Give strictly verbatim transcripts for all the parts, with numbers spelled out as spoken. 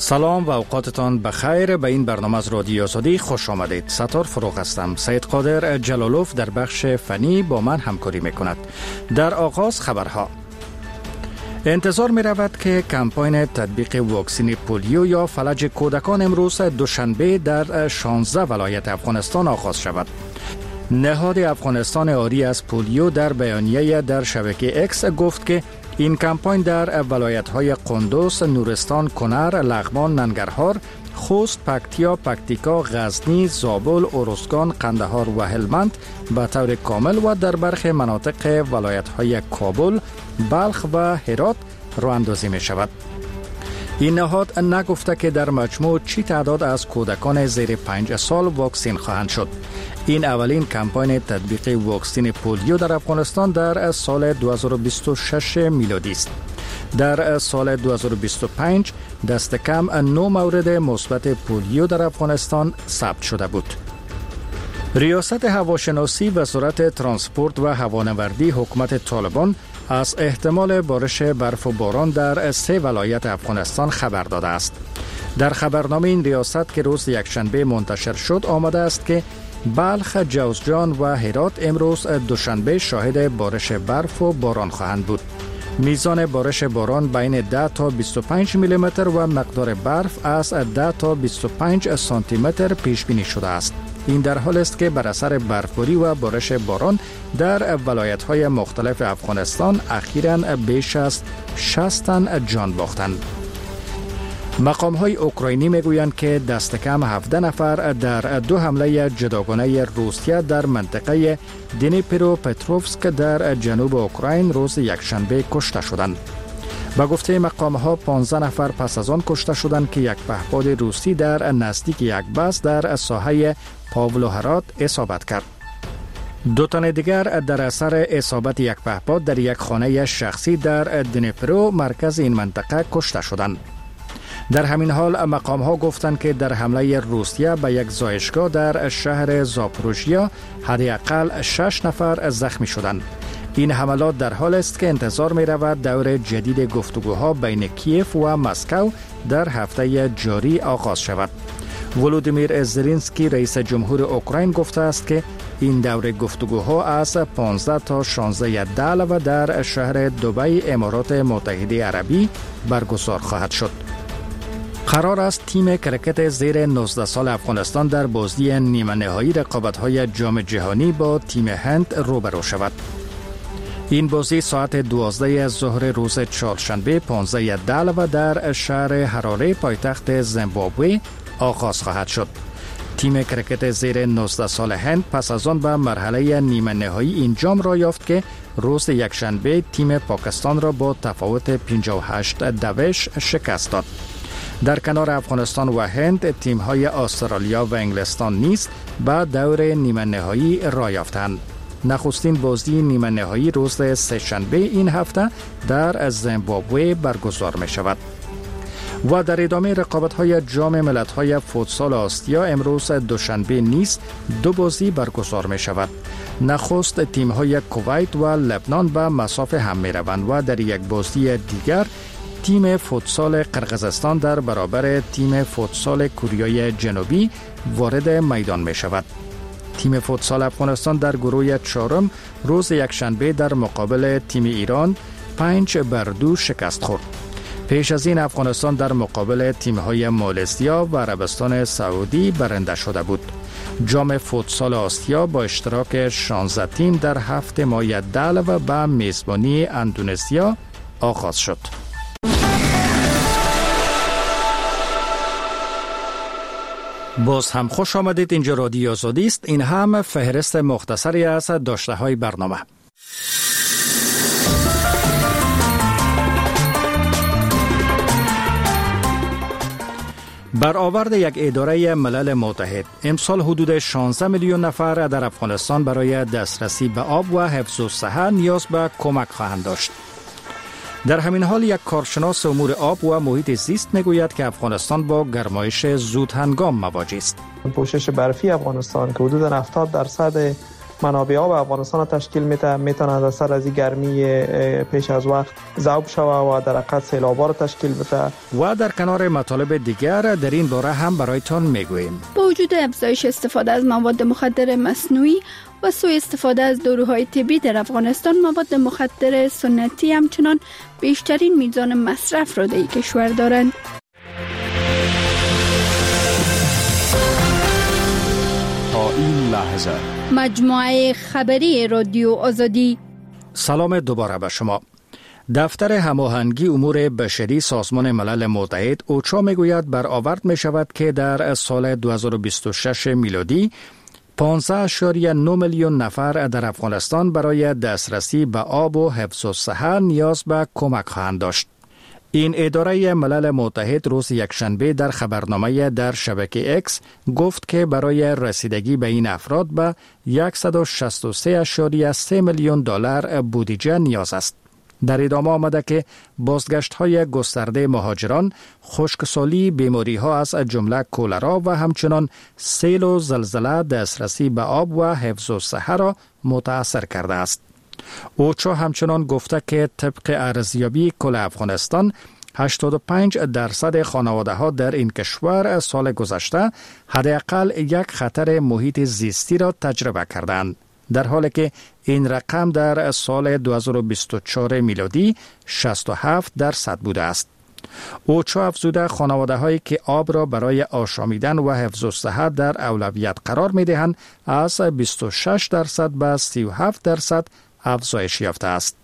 سلام و اوقاتتان بخیر. به این برنامه از رادیو آزادی خوش آمدید. ستار فروغ هستم. سید قادر جلالوف در بخش فنی با من همکاری میکند. در آغاز خبرها. انتظار می رود که کمپاین تطبیق واکسن پولیو یا فلج کودکان امروز دوشنبه در شانزده ولایت افغانستان آغاز شود. نهاد افغانستان آری از پولیو در بیانیه در شبکه اکس گفت که این کمپاین در ولایت‌های قندوز، نورستان، کنر، لغمان، ننگرهار، خوست، پکتیا، پکتیکا، غزنی، زابل، ارزگان، قندهار و هلمند به طور کامل و در برخی مناطق ولایت‌های کابل، بلخ و هرات راه اندازی می شود. این نهاد نگفته که در مجموع چی تعداد از کودکان زیر پنج سال واکسین خواهند شد. این اولین کمپاین تطبیق واکسن پولیو در افغانستان در سال دو هزار و بیست و شش میلادی است. در سال دو هزار و بیست و پنج دست کم نه مورد مثبت پولیو در افغانستان ثبت شده بود. ریاست هواشناسی وزارت ترانسپورت و هوانوردی حکومت طالبان از احتمال بارش برف و باران در سه ولایت افغانستان خبر داده است. در خبرنامه این ریاست که روز یکشنبه منتشر شد آمده است که بلخ، جوزجان و هرات امروز دوشنبه شاهد بارش برف و باران خواهند بود. میزان بارش باران بین ده تا بیست و پنج میلی متر و مقدار برف از ده تا بیست و پنج سانتی متر پیش بینی شده است. این در حال است که بر اثر برفباری و بارش باران در ولایت‌های مختلف افغانستان اخیراً بیش از شصت تن جان باختند. مقام‌های اوکراینی میگویند که دست کم هفده نفر در دو حمله جداگانه روسیه در منطقه دنیپروپتروفسک در جنوب اوکراین روز یکشنبه کشته شدند. به گفته مقام‌ها پانزده نفر پس از آن کشته شدند که یک پهپاد روسی در نزدیک یک بس در ساحه پاولوهراد اصابت کرد. دو تن دیگر در اثر اصابت یک پهپاد در یک خانه شخصی در دنیپرو مرکز این منطقه کشته شدند. در همین حال مقام‌ها گفتند که در حمله روسیه به یک زایشگاه در شهر زاپروژیا حداقل شش نفر زخمی شدند. این حملات در حال است که انتظار می رود دور جدید گفتگوها بین کیف و مسکو در هفته جاری آغاز شود. ولودیمیر زلنسکی رئیس جمهور اوکراین گفته است که این دور گفتگوها از پانزده تا شانزده دلو در شهر دبی امارات متحده عربی برگزار خواهد شد. قرار است تیم کرکت زیر نوزده سال افغانستان در بازی نیمه نهایی رقابت‌های جام جهانی با تیم هند روبرو شود. این بازی ساعت دوازده ظهر روز چهارشنبه پانزده دلو در شهر هراره پایتخت زیمبابوه آغاز خواهد شد. تیم کرکت زیر نوزده سال هند پس از آن به مرحله نیمه نهایی این جام را یافت که روز یکشنبه تیم پاکستان را با تفاوت پنجاه و هشت دوش شکست داد. در کنار افغانستان و هند تیم‌های استرالیا و انگلستان نیز به دور نیمه نهایی راه یافتند. نخستین بازی نیمه نهایی روز سه‌شنبه این هفته در زیمبابوه برگزار می شود. و در ادامه رقابت‌های جام ملت‌های فوتسال آسیا امروز دوشنبه نیز دو بازی برگزار می شود. نخست تیم‌های کویت و لبنان به مسافه هم می روند و در یک بازی دیگر تیم فوتسال قرقیزستان در برابر تیم فوتسال کره جنوبی وارد میدان می شود. تیم فوتسال افغانستان در گروه چهارم روز یکشنبه در مقابل تیم ایران پنج بر دو شکست خورد. پیش از این افغانستان در مقابل تیم‌های مالزیا و عربستان سعودی برنده شده بود. جام فوتسال آسیا با اشتراک شانزده تیم در هفته ماه دلو و به میزبانی اندونزیا آغاز شد. باز هم خوش آمدید. اینجا رادیو آزادی است. این هم فهرست مختصری از داشته های برنامه. برآورد یک اداره ملل متحد امسال حدود شانزده میلیون نفر در افغانستان برای دسترسی به آب و حفظ الصحه نیاز به کمک خواهند داشت. در همین حال یک کارشناس امور آب و محیط زیست میگوید که افغانستان با گرمایش زود هنگام مواجه است. پوشش برفی افغانستان که حدود هفتاد درصد منابع آب افغانستان تشکیل میده، میتونه از اثر از گرمی پیش از وقت ذوب شوه و در حقیقت سیلاب‌ها را تشکیل بده. و در کنار مطالب دیگر در این باره هم برایتان میگوییم. با وجود افزایش استفاده از مواد مخدر مصنوعی و سوء استفاده از داروهای طبی در افغانستان، مواد مخدر سنتی همچنان بیشترین میزان مصرف را در این کشور دارند. تا این لحظه مجموعه خبری رادیو آزادی. سلام دوباره به شما. دفتر هماهنگی امور بشری سازمان ملل متحد اوچا میگوید برآورد می شود که در سال دو هزار و بیست و شش میلادی پانزده اشاری نه میلیون نفر در افغانستان برای دسترسی به آب و حفظ الصحه نیاز به کمک خواهند داشت. این اداره ملل متحد روز یکشنبه در خبرنامه در شبکه اکس گفت که برای رسیدگی به این افراد به صد و شصت و سه اشاری سه میلیون دلار بودجه نیاز است. در ادامه آمده که بازگشت‌های گسترده مهاجران، خشکسالی، بیماری‌ها از جمله کولرا و همچنان سیل و زلزله دسترسی به آب و حفظ الصحه را متاثر کرده است. اوچا همچنان گفته که طبق ارزیابی کل افغانستان هشتاد و پنج درصد خانواده‌ها در این کشور سال گذشته حداقل یک خطر محیط زیستی را تجربه کردند، در حالی که این رقم در سال دو هزار و بیست و چهار میلادی شصت و هفت درصد بوده است. اوچا افزوده خانواده‌هایی که آب را برای آشامیدن و حفظ الصحه در اولویت قرار می‌دهند از بیست و شش درصد به سی و هفت درصد افزایش یافته است.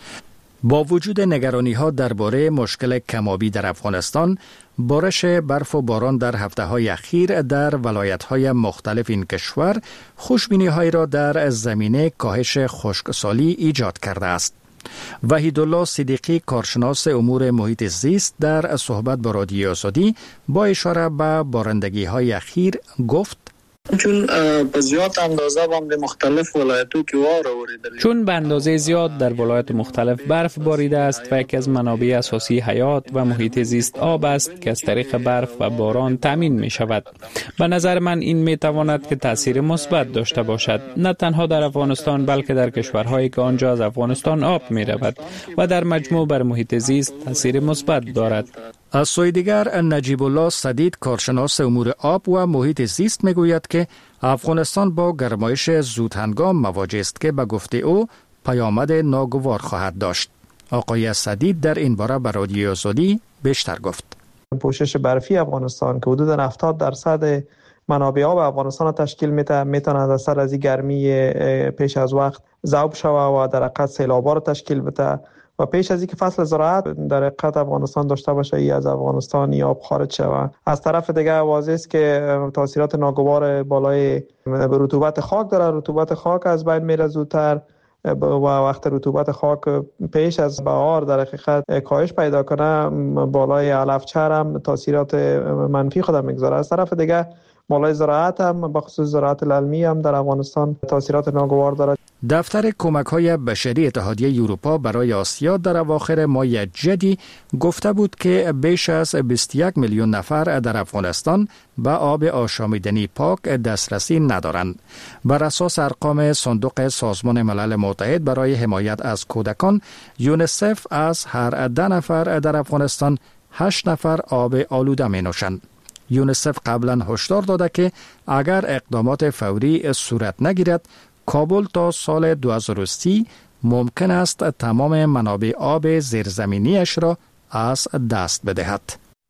با وجود نگرانی‌ها درباره مشکل کم‌آبی در افغانستان، بارش برف و باران در هفته‌های اخیر در ولایت‌های مختلف این کشور خوشبینی‌هایی را در زمینه کاهش خشکسالی ایجاد کرده است. وحیدالله صدیقی، کارشناس امور محیط زیست، در صحبت با رادیو آزادی با اشاره به بارندگی‌های اخیر گفت: چون به زیاد اندازه باند مختلف ولایتو که وار آوریده چون به اندازه زیاد در ولایت مختلف برف باریده است و یکی از منابع اساسی حیات و محیط زیست آب است که از طریق برف و باران تامین می شود. به نظر من این می تواند که تاثیر مثبت داشته باشد، نه تنها در افغانستان بلکه در کشورهایی که آنجا از افغانستان آب می رود و در مجموع بر محیط زیست تاثیر مثبت دارد. از سوی دیگر نجیب الله سدید، کارشناس امور آب و محیط زیست میگوید که افغانستان با گرمایش زودهنگام مواجه است که به گفته او پیامد ناگوار خواهد داشت. آقای سدید در این باره به رادیو آزادی بیشتر گفت. پوشش برفی افغانستان که حدود هفتاد درصد منابع آب افغانستان تشکیل میده، میتونه از اثر از گرمی پیش از وقت ذوب شوه و در حقیقت سیلاب‌ها را تشکیل بده و پیش از اینکه فصل زراعت در حقیقت افغانستان داشته باشه ای از افغانستان آب خارج شود. از طرف دیگه واضح است که تاثیرات ناگوار بالای رطوبت خاک داره. رطوبت خاک از بین میره زودتر و وقت رطوبت خاک پیش از بهار در حقیقت کاهش پیدا کنه، بالای علف چر هم تاثیرات منفی خود میگذاره. از طرف دیگه بالای زراعت هم به خصوص زراعت العلمی هم در افغانستان تاثیرات ناگوار داره. دفتر کمک‌های بشری اتحادیه اروپا برای آسیا در اواخر ماه جدی گفته بود که بیش از بیست و یک میلیون نفر در افغانستان به آب آشامیدنی پاک دسترسی ندارند. بر اساس ارقام صندوق سازمان ملل متحد برای حمایت از کودکان، یونیسف از هر ده نفر در افغانستان هشت نفر آب آلوده می نوشند. یونیسف قبلا هشدار داده که اگر اقدامات فوری صورت نگیرد، کابل تا سال دو هزار و سی ممکن است تمام منابع آب زیرزمینیش را از دست بدهد.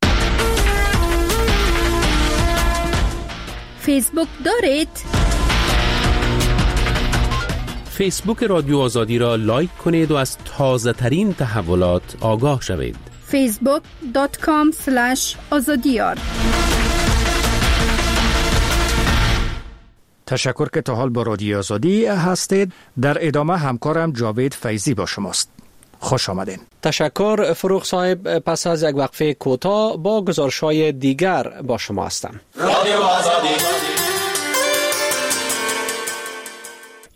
فیسبوک دارید؟ فیسبوک رادیو آزادی را لایک کنید و از تازه ترین تحولات آگاه شوید. فیسبوک دات کام اسلش آزادیار. تشکر که تا حال با رادیو آزادی هستید. در ادامه همکارم جاوید فیضی با شماست. خوش آمدین. تشکر فروغ صاحب. پس از یک وقفه کوتاه با گزارش‌های دیگر با شما هستم. رادیو آزادی.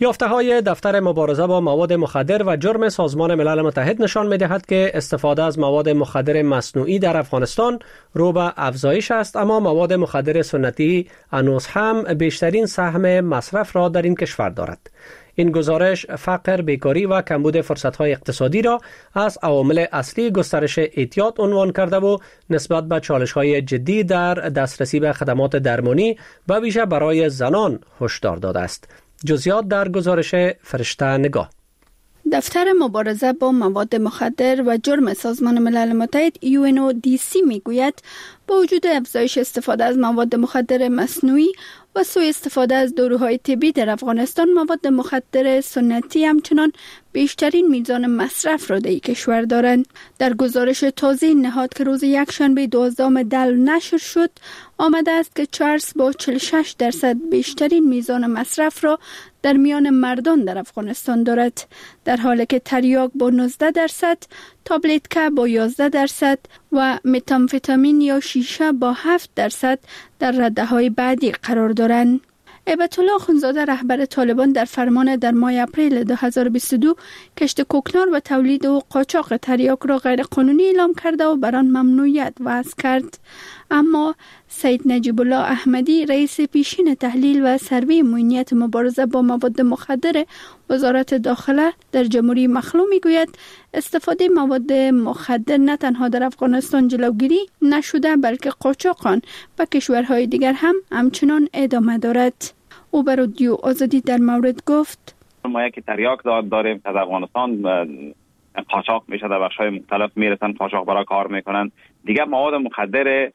یافته‌های دفتر مبارزه با مواد مخدر و جرم سازمان ملل متحد نشان می‌دهد که استفاده از مواد مخدر مصنوعی در افغانستان رو به افزایش است، اما مواد مخدر سنتی هنوز هم بیشترین سهم مصرف را در این کشور دارد. این گزارش فقر، بیکاری و کمبود فرصت‌های اقتصادی را از عوامل اصلی گسترش اعتیاد عنوان کرده و نسبت به چالش‌های جدی در دسترسی به خدمات درمانی و ویژه برای زنان هشدار داده است. جزئیات در گزارش فرشته نگاه. دفتر مبارزه با مواد مخدر و جرم سازمان ملل متحد یو ان او دی سی میگوید با وجود افزایش استفاده از مواد مخدر مصنوعی و سوء استفاده از داروهای طبی در افغانستان، مواد مخدر سنتی همچنان بیشترین میزان مصرف را در کشور دارند. در گزارش تازه نهاد که روز یکشنبه دوازدهم دلو نشر شد، آمده است که چرس با چهل و شش درصد بیشترین میزان مصرف را در میان مردان در افغانستان دارد، در حالی که تریاک با نوزده درصد، تابلتکا با یازده درصد و متامفتامین یا شیشه با هفت درصد در رده‌های بعدی قرار دارند. هیبت الله اخوندزاده رهبر طالبان در فرمان در ماه اپریل دو هزار و بیست و دو کشت کوکنار و تولید و قاچاق تریاک را غیر قانونی اعلام کرده و بر آن ممنوعیت وضع کرد. اما سید نجیب الله احمدی رئیس پیشین تحلیل و سروی معینیت مبارزه با مواد مخدر وزارت داخله در جمهوری مخلوع میگوید استفاده مواد مخدر نه تنها در افغانستان جلوگیری نشده بلکه قاچاق آن به کشورهای دیگر هم همچنان ادامه دارد. او بر رادیو آزادی در مورد گفت: ما یک تریاک داریم از افغانستان قاچاق میشه، در بخش‌های مختلف میرسن، قاچاق برای کار میکنن. دیگر مواد مخدر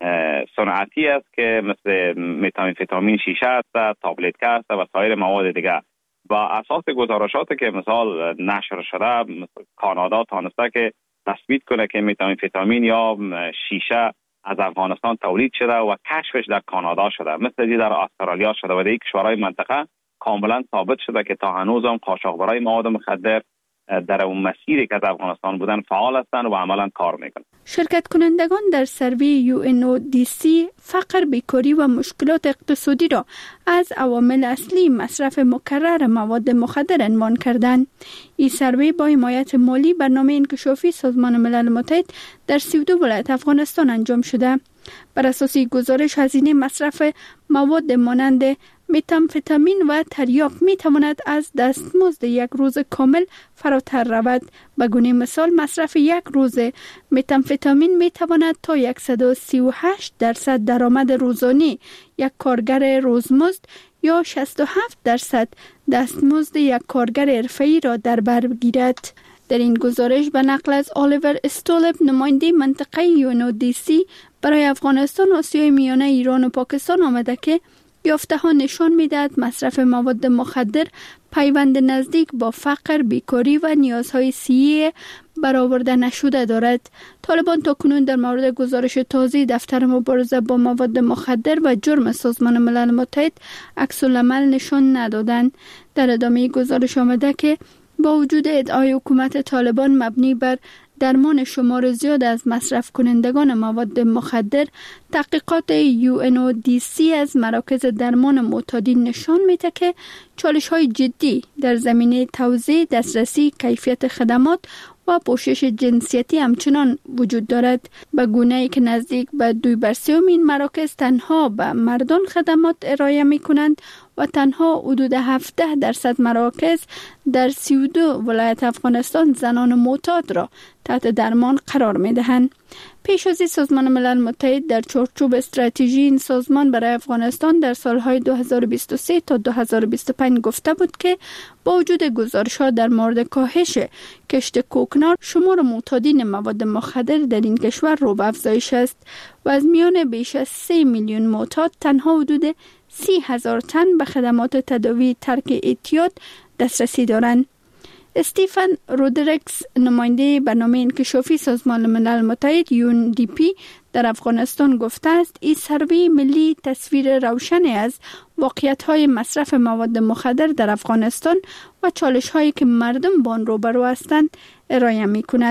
صنعتی است که مثل متامفتامین شیشه است، تابلتکا است و سایر مواد دیگر. با اساس گزارشاتی که مثال نشر شده، مثل کانادا تانسته که تثبیت کنه که متامفتامین یا شیشه از افغانستان تولید شده و کشفش در کانادا شده، مثل در استرالیا شده و در کشورهای منطقه کاملا ثابت شده که تا هنوز هم قاچاقبرای مواد مخدر در اون مسیری که از افغانستان بودن فعال هستند و عملا کار میکنند. شرکت کنندگان در سروی یو ان او دی سی فقر، بیکاری و مشکلات اقتصادی را از عوامل اصلی مصرف مکرر مواد مخدر عنوان کردند. این سروی با حمایت مالی برنامه انکشافی سازمان ملل متحد در سی و دو ولایت افغانستان انجام شده. بر اساس گزارش هزینه مصرف مواد مانند متامفتامین و تریاک می تواند از دستمزد یک روز کامل فراتر رود. به گونه مثال مصرف یک روز متامفتامین می تواند تا صد و سی و هشت درصد درآمد روزانه یک کارگر روزمزد یا شصت و هفت درصد دستمزد یک کارگر حرفه‌ای را در بر بگیرد. در این گزارش به نقل از الیور استولپ، نماینده منطقه یو ان او دی سی برای افغانستان، آسیای میانه، ایران و پاکستان آمده که یافته ها نشان می‌دهد مصرف مواد مخدر پیوند نزدیک با فقر، بیکاری و نیازهای صحی برآورده نشده دارد. طالبان تاکنون در مورد گزارش تازه دفتر مبارزه با مواد مخدر و جرم سازمان ملل متحد عکس‌العمل نشان ندادند. در ادامه گزارش آمده که با وجود ادعای حکومت طالبان مبنی بر درمان شمار زیاد از مصرف کنندگان مواد مخدر، تحقیقات یو ان او دی سی از مراکز درمان معتادین نشان میده که چالش‌های جدی در زمینه توزیع، دسترسی، کیفیت خدمات و پوشش جنسیتی همچنان وجود دارد، به گونه‌ای که نزدیک به دوی بر سوم این مراکز تنها به مردان خدمات ارائه می کنند و تنها حدود هفده درصد مراکز در سی و دو ولایت افغانستان زنان معتاد را تحت درمان قرار می دهند. پیش از این سازمان ملل متحد در چارچوب استراتژی این سازمان برای افغانستان در سالهای دو هزار و بیست و سه تا دو هزار و بیست و پنج گفته بود که با وجود گزارش‌ها در مورد کاهش کشت کوکنار، شمار معتادین مواد مخدر در این کشور رو به افزایش است و از میان بیش از سه میلیون معتاد تنها حدود سی هزار تن به خدمات تداوی ترک اعتیاد دسترسی دارند. استیفن رودریکس، نماینده برنامه انکشافی سازمان ملل متحد یو ان دی پی در افغانستان گفته است این سروی ملی تصویر روشنی از واقعیت‌های مصرف مواد مخدر در افغانستان و چالش‌هایی که مردم با آن روبرو هستند ارائه می‌کند.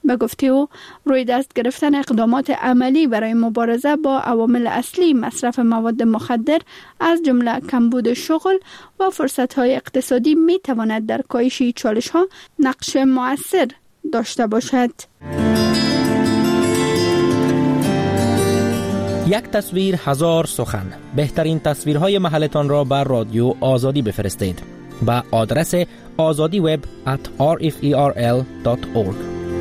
به گفته او روی دست گرفتن اقدامات عملی برای مبارزه با عوامل اصلی مصرف مواد مخدر از جمله کمبود شغل و فرصت‌های اقتصادی می تواند در کاهش چالش‌ها نقش مؤثر داشته باشد. یک تصویر هزار سخن. بهترین تصویرهای محلتان را بر رادیو آزادی بفرستید با آدرس azadi web at r f e r l dot org.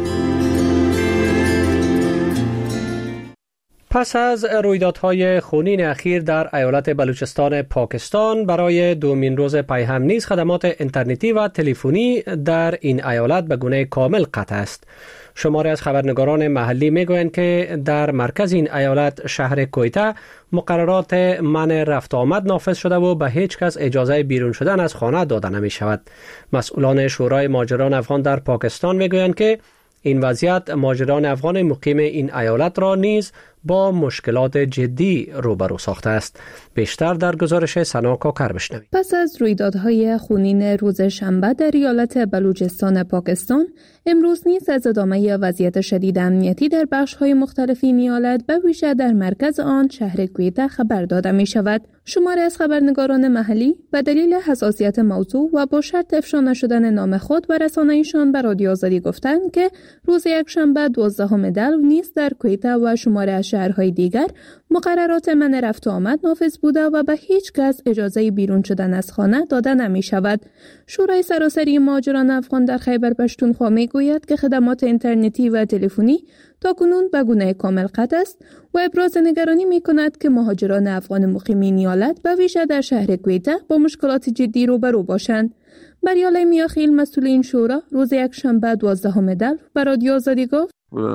پس از رویدادهای خونین اخیر در ایالت بلوچستان پاکستان، برای دومین روز پی هم نیز خدمات اینترنتی و تلفنی در این ایالت به گونه کامل قطع است. شماری از خبرنگاران محلی میگویند که در مرکز این ایالت شهر کویتا مقررات منع رفت آمد نافذ شده و به هیچ کس اجازه بیرون شدن از خانه داده نمی شود. مسئولان شورای مهاجران افغان در پاکستان میگویند که این وضعیت مهاجران افغان مقیم این ایالت را نیز با مشکلات جدی روبرو ساخته است. بیشتر در گزارش سنا کاکر بشنوید. پس از رویدادهای خونین روز شنبه در ایالت بلوچستان پاکستان، امروز نیز از ادامه وضعیت شدید امنیتی در بخش‌های مختلف این ایالت به ویژه در مرکز آن شهر کویتا خبر داده می شود. شماری از خبرنگاران محلی به دلیل حساسیت موضوع و با شرط افشا نشدن نام خود و رسانه‌ایشان به رادیو آزادی گفتند که روز یکشنبه دوازدهم دلو نیز در کویتا و شماری از شهرهای دیگر مقررات منع رفت و آمد نافذ بوده و به هیچ کس اجازه بیرون شدن از خانه داده نمی شود. شورای سراسری مهاجران افغان در خیبر پشتونخوا می گوید که خدمات اینترنتی و تلفنی تاکنون به گونه کامل قطع است و ابراز نگرانی می کند که مهاجران افغان مقیم این ایالت به ویژه در شهر کویتا با مشکلات جدی روبرو باشند. بریال میاخیل مسئول این شورا روز یکشنبه دوازدهم دلو به رادیو آزادی گفت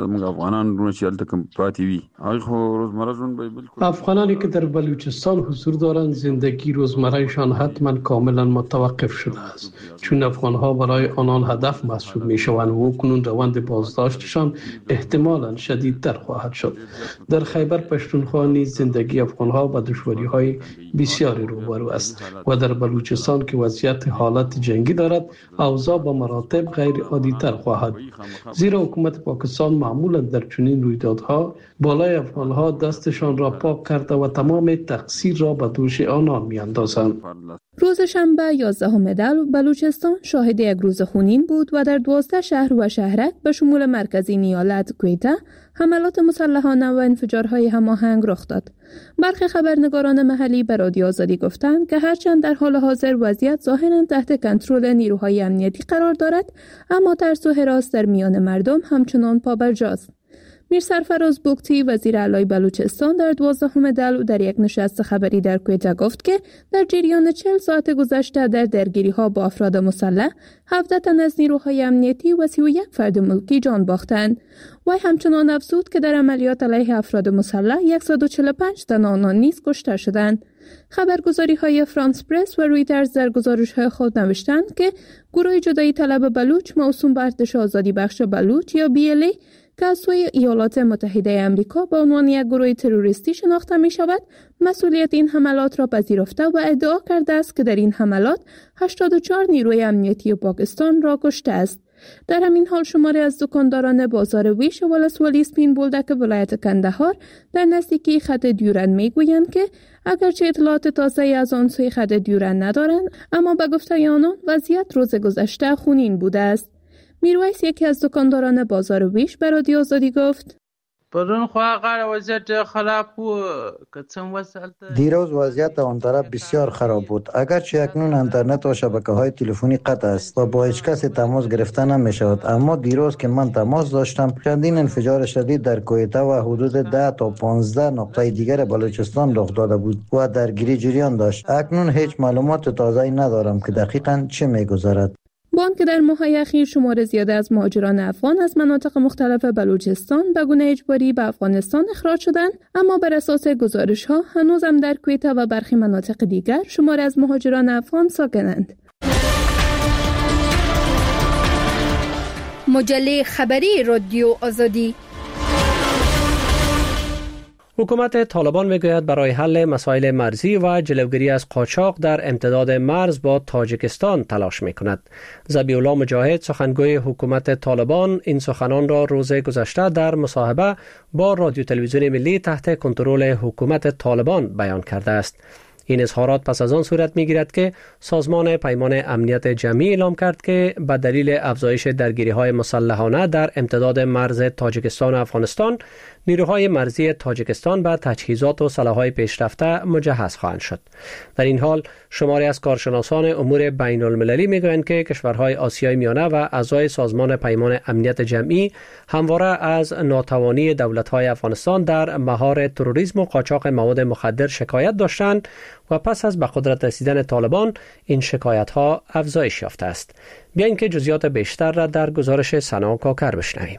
افغانانی که در بلوچستان حضور دارند زندگی روزمرهشان حتما کاملا متوقف شده است، چون افغانها برای آنان هدف محسوب می شوند و کنون روند بازداشتشان احتمالا شدیدتر خواهد شد. در خیبر پشتونخوا نیز زندگی افغانها با دشواری های بسیاری روبرو است و در بلوچستان که وضعیت حالت جنگی دارد اوضاع با مراتب غیر عادی تر خواهد، زیرا حکومت پاکستان معمولا در چنین رویدادها بالای افغانها دستشان را پاک کرده و تمام تقصیر را به دوش آنان میاندازند. روز شنبه یازدهم دلو بلوچستان شاهد یک روز خونین بود و در دوازده شهر و شهرک به شمول مرکزی ایالت کویتا حملات مسلحانه و انفجارهای هماهنگ رخ داد. برخی خبرنگاران محلی به رادیو آزادی گفتند که هرچند در حال حاضر وضعیت ظاهراً تحت کنترل نیروهای امنیتی قرار دارد، اما ترس و هراس در میان مردم همچنان پابرجاست. میر سرفراز بوکتی وزیر اعلی بلوچستان در دوازدهم دلو در یک نشست خبری در کویتا گفت که در جریان چهل ساعت گذشته در درگیری‌ها با افراد مسلح هفده تن از نیروهای امنیتی و سی و یک فرد ملکی جان باختند. وی همچنان افزود که در عملیات علیه افراد مسلح صد و چهل و پنج تن آنان نیز کشته شدند. خبرگزاری‌های فرانس پرس و رویترز در گزارش‌های خود نوشتند که گروه جدایی طلب بلوچ موسوم به ارتش آزادی بخش بلوچ یا بی ال ای که از سوی ایالات متحده آمریکا به عنوان یک گروه تروریستی شناخته می شود، مسئولیت این حملات را پذیرفته و ادعا کرده است که در این حملات هشتاد و چهار نیروی امنیتی پاکستان را کشته است. در همین حال شماری از دکانداران بازار ویش و ولسوالی سپین بولدک ولایت کندهار در نزدیکی خط دیورند می گویند که اگرچه اطلاعات تازه از آن سوی خط دیورند ندارند، اما به گفته آنان وضعیت روز گذشته خونین بوده است. میرویس یکی از دکانداران بازار ویش به رادیو آزادی گفت دیروز وضعیت آن طرف بسیار خراب بود. اگرچه اکنون اینترنت و شبکه‌های تلفنی قطع است و با هیچ کسی تماس گرفته نمی شود، اما دیروز که من تماس داشتم چندین انفجار شدید در کویتا و حدود ده تا پانزده نقطه دیگر بلوچستان رخ داده بود و درگیری جریان داشت. اکنون هیچ معلومات تازه‌ای ندارم که دقیقاً چه می‌گذرد. بان که در ماه‌های اخیر شمار زیاده از مهاجران افغان از مناطق مختلف بلوچستان به گونه اجباری به افغانستان اخراج شدند، اما بر اساس گزارش‌ها هنوز هم در کویتا و برخی مناطق دیگر شمار از مهاجران افغان ساکنند. مجله خبری رادیو آزادی. حکومت طالبان میگوید برای حل مسائل مرزی و جلوگیری از قاچاق در امتداد مرز با تاجیکستان تلاش میکند. ذبیح الله مجاهد سخنگوی حکومت طالبان این سخنان را روز گذشته در مصاحبه با رادیو تلویزیون ملی تحت کنترل حکومت طالبان بیان کرده است. این اظهارات پس از آن صورت می‌گیرد که سازمان پیمان امنیت جمعی اعلام کرد که به دلیل افزایش درگیری‌های مسلحانه در امتداد مرز تاجیکستان و افغانستان، نیروهای مرزی تاجیکستان به تجهیزات و سلاح‌های پیشرفته مجهز خواهند شد. در این حال شماری از کارشناسان امور بین المللی میگویند که کشورهای آسیای میانه و اعضای سازمان پیمان امنیت جمعی همواره از ناتوانی دولت‌های افغانستان در مهار تروریسم و قاچاق مواد مخدر شکایت داشتند و پس از به قدرت رسیدن طالبان این شکایت‌ها افزایش یافته است. بیایید که جزئیات بیشتر را در گزارش سنا کاکر بشنویم.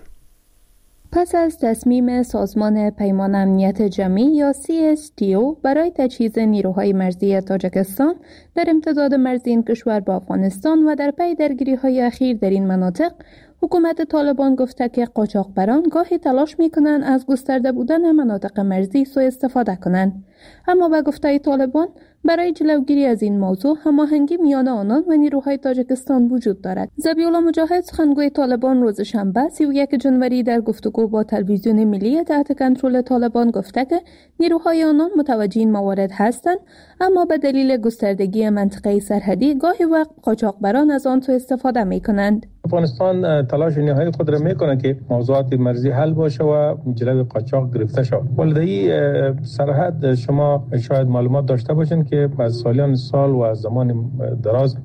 پس از تصمیم سازمان پیمان امنیت جمعی یا سی اس تی او برای تجهیز نیروهای مرزی تاجیکستان در امتداد مرزی این کشور با افغانستان و در پی درگیری‌های اخیر در این مناطق، حکومت طالبان گفته که قاچاقبران گاهی تلاش می‌کنند از گسترده بودن مناطق مرزی سوء استفاده کنند. اما به گفته طالبان برای جلوگیری از این موضوع هماهنگی میان آنان و نیروهای تاجیکستان وجود دارد. ذبیح الله مجاهد سخنگوی طالبان روز شنبه سی و یک جنوری در گفتگو با تلویزیون ملی تحت کنترل طالبان گفته که نیروهای آنان متوجه این موارد هستند، اما به دلیل گستردگی منطقه سرحدی گاهی وقت قاچاقبران از آن سوء استفاده می‌کنند. افغانستان تلاش نهایی خود را میکنه که موضوعات مرزی حل باشه و جلوی قاچاق گرفته شود. ولی سرحد شما شاید معلومات داشته باشین که از سالیان سال و از زمان دراز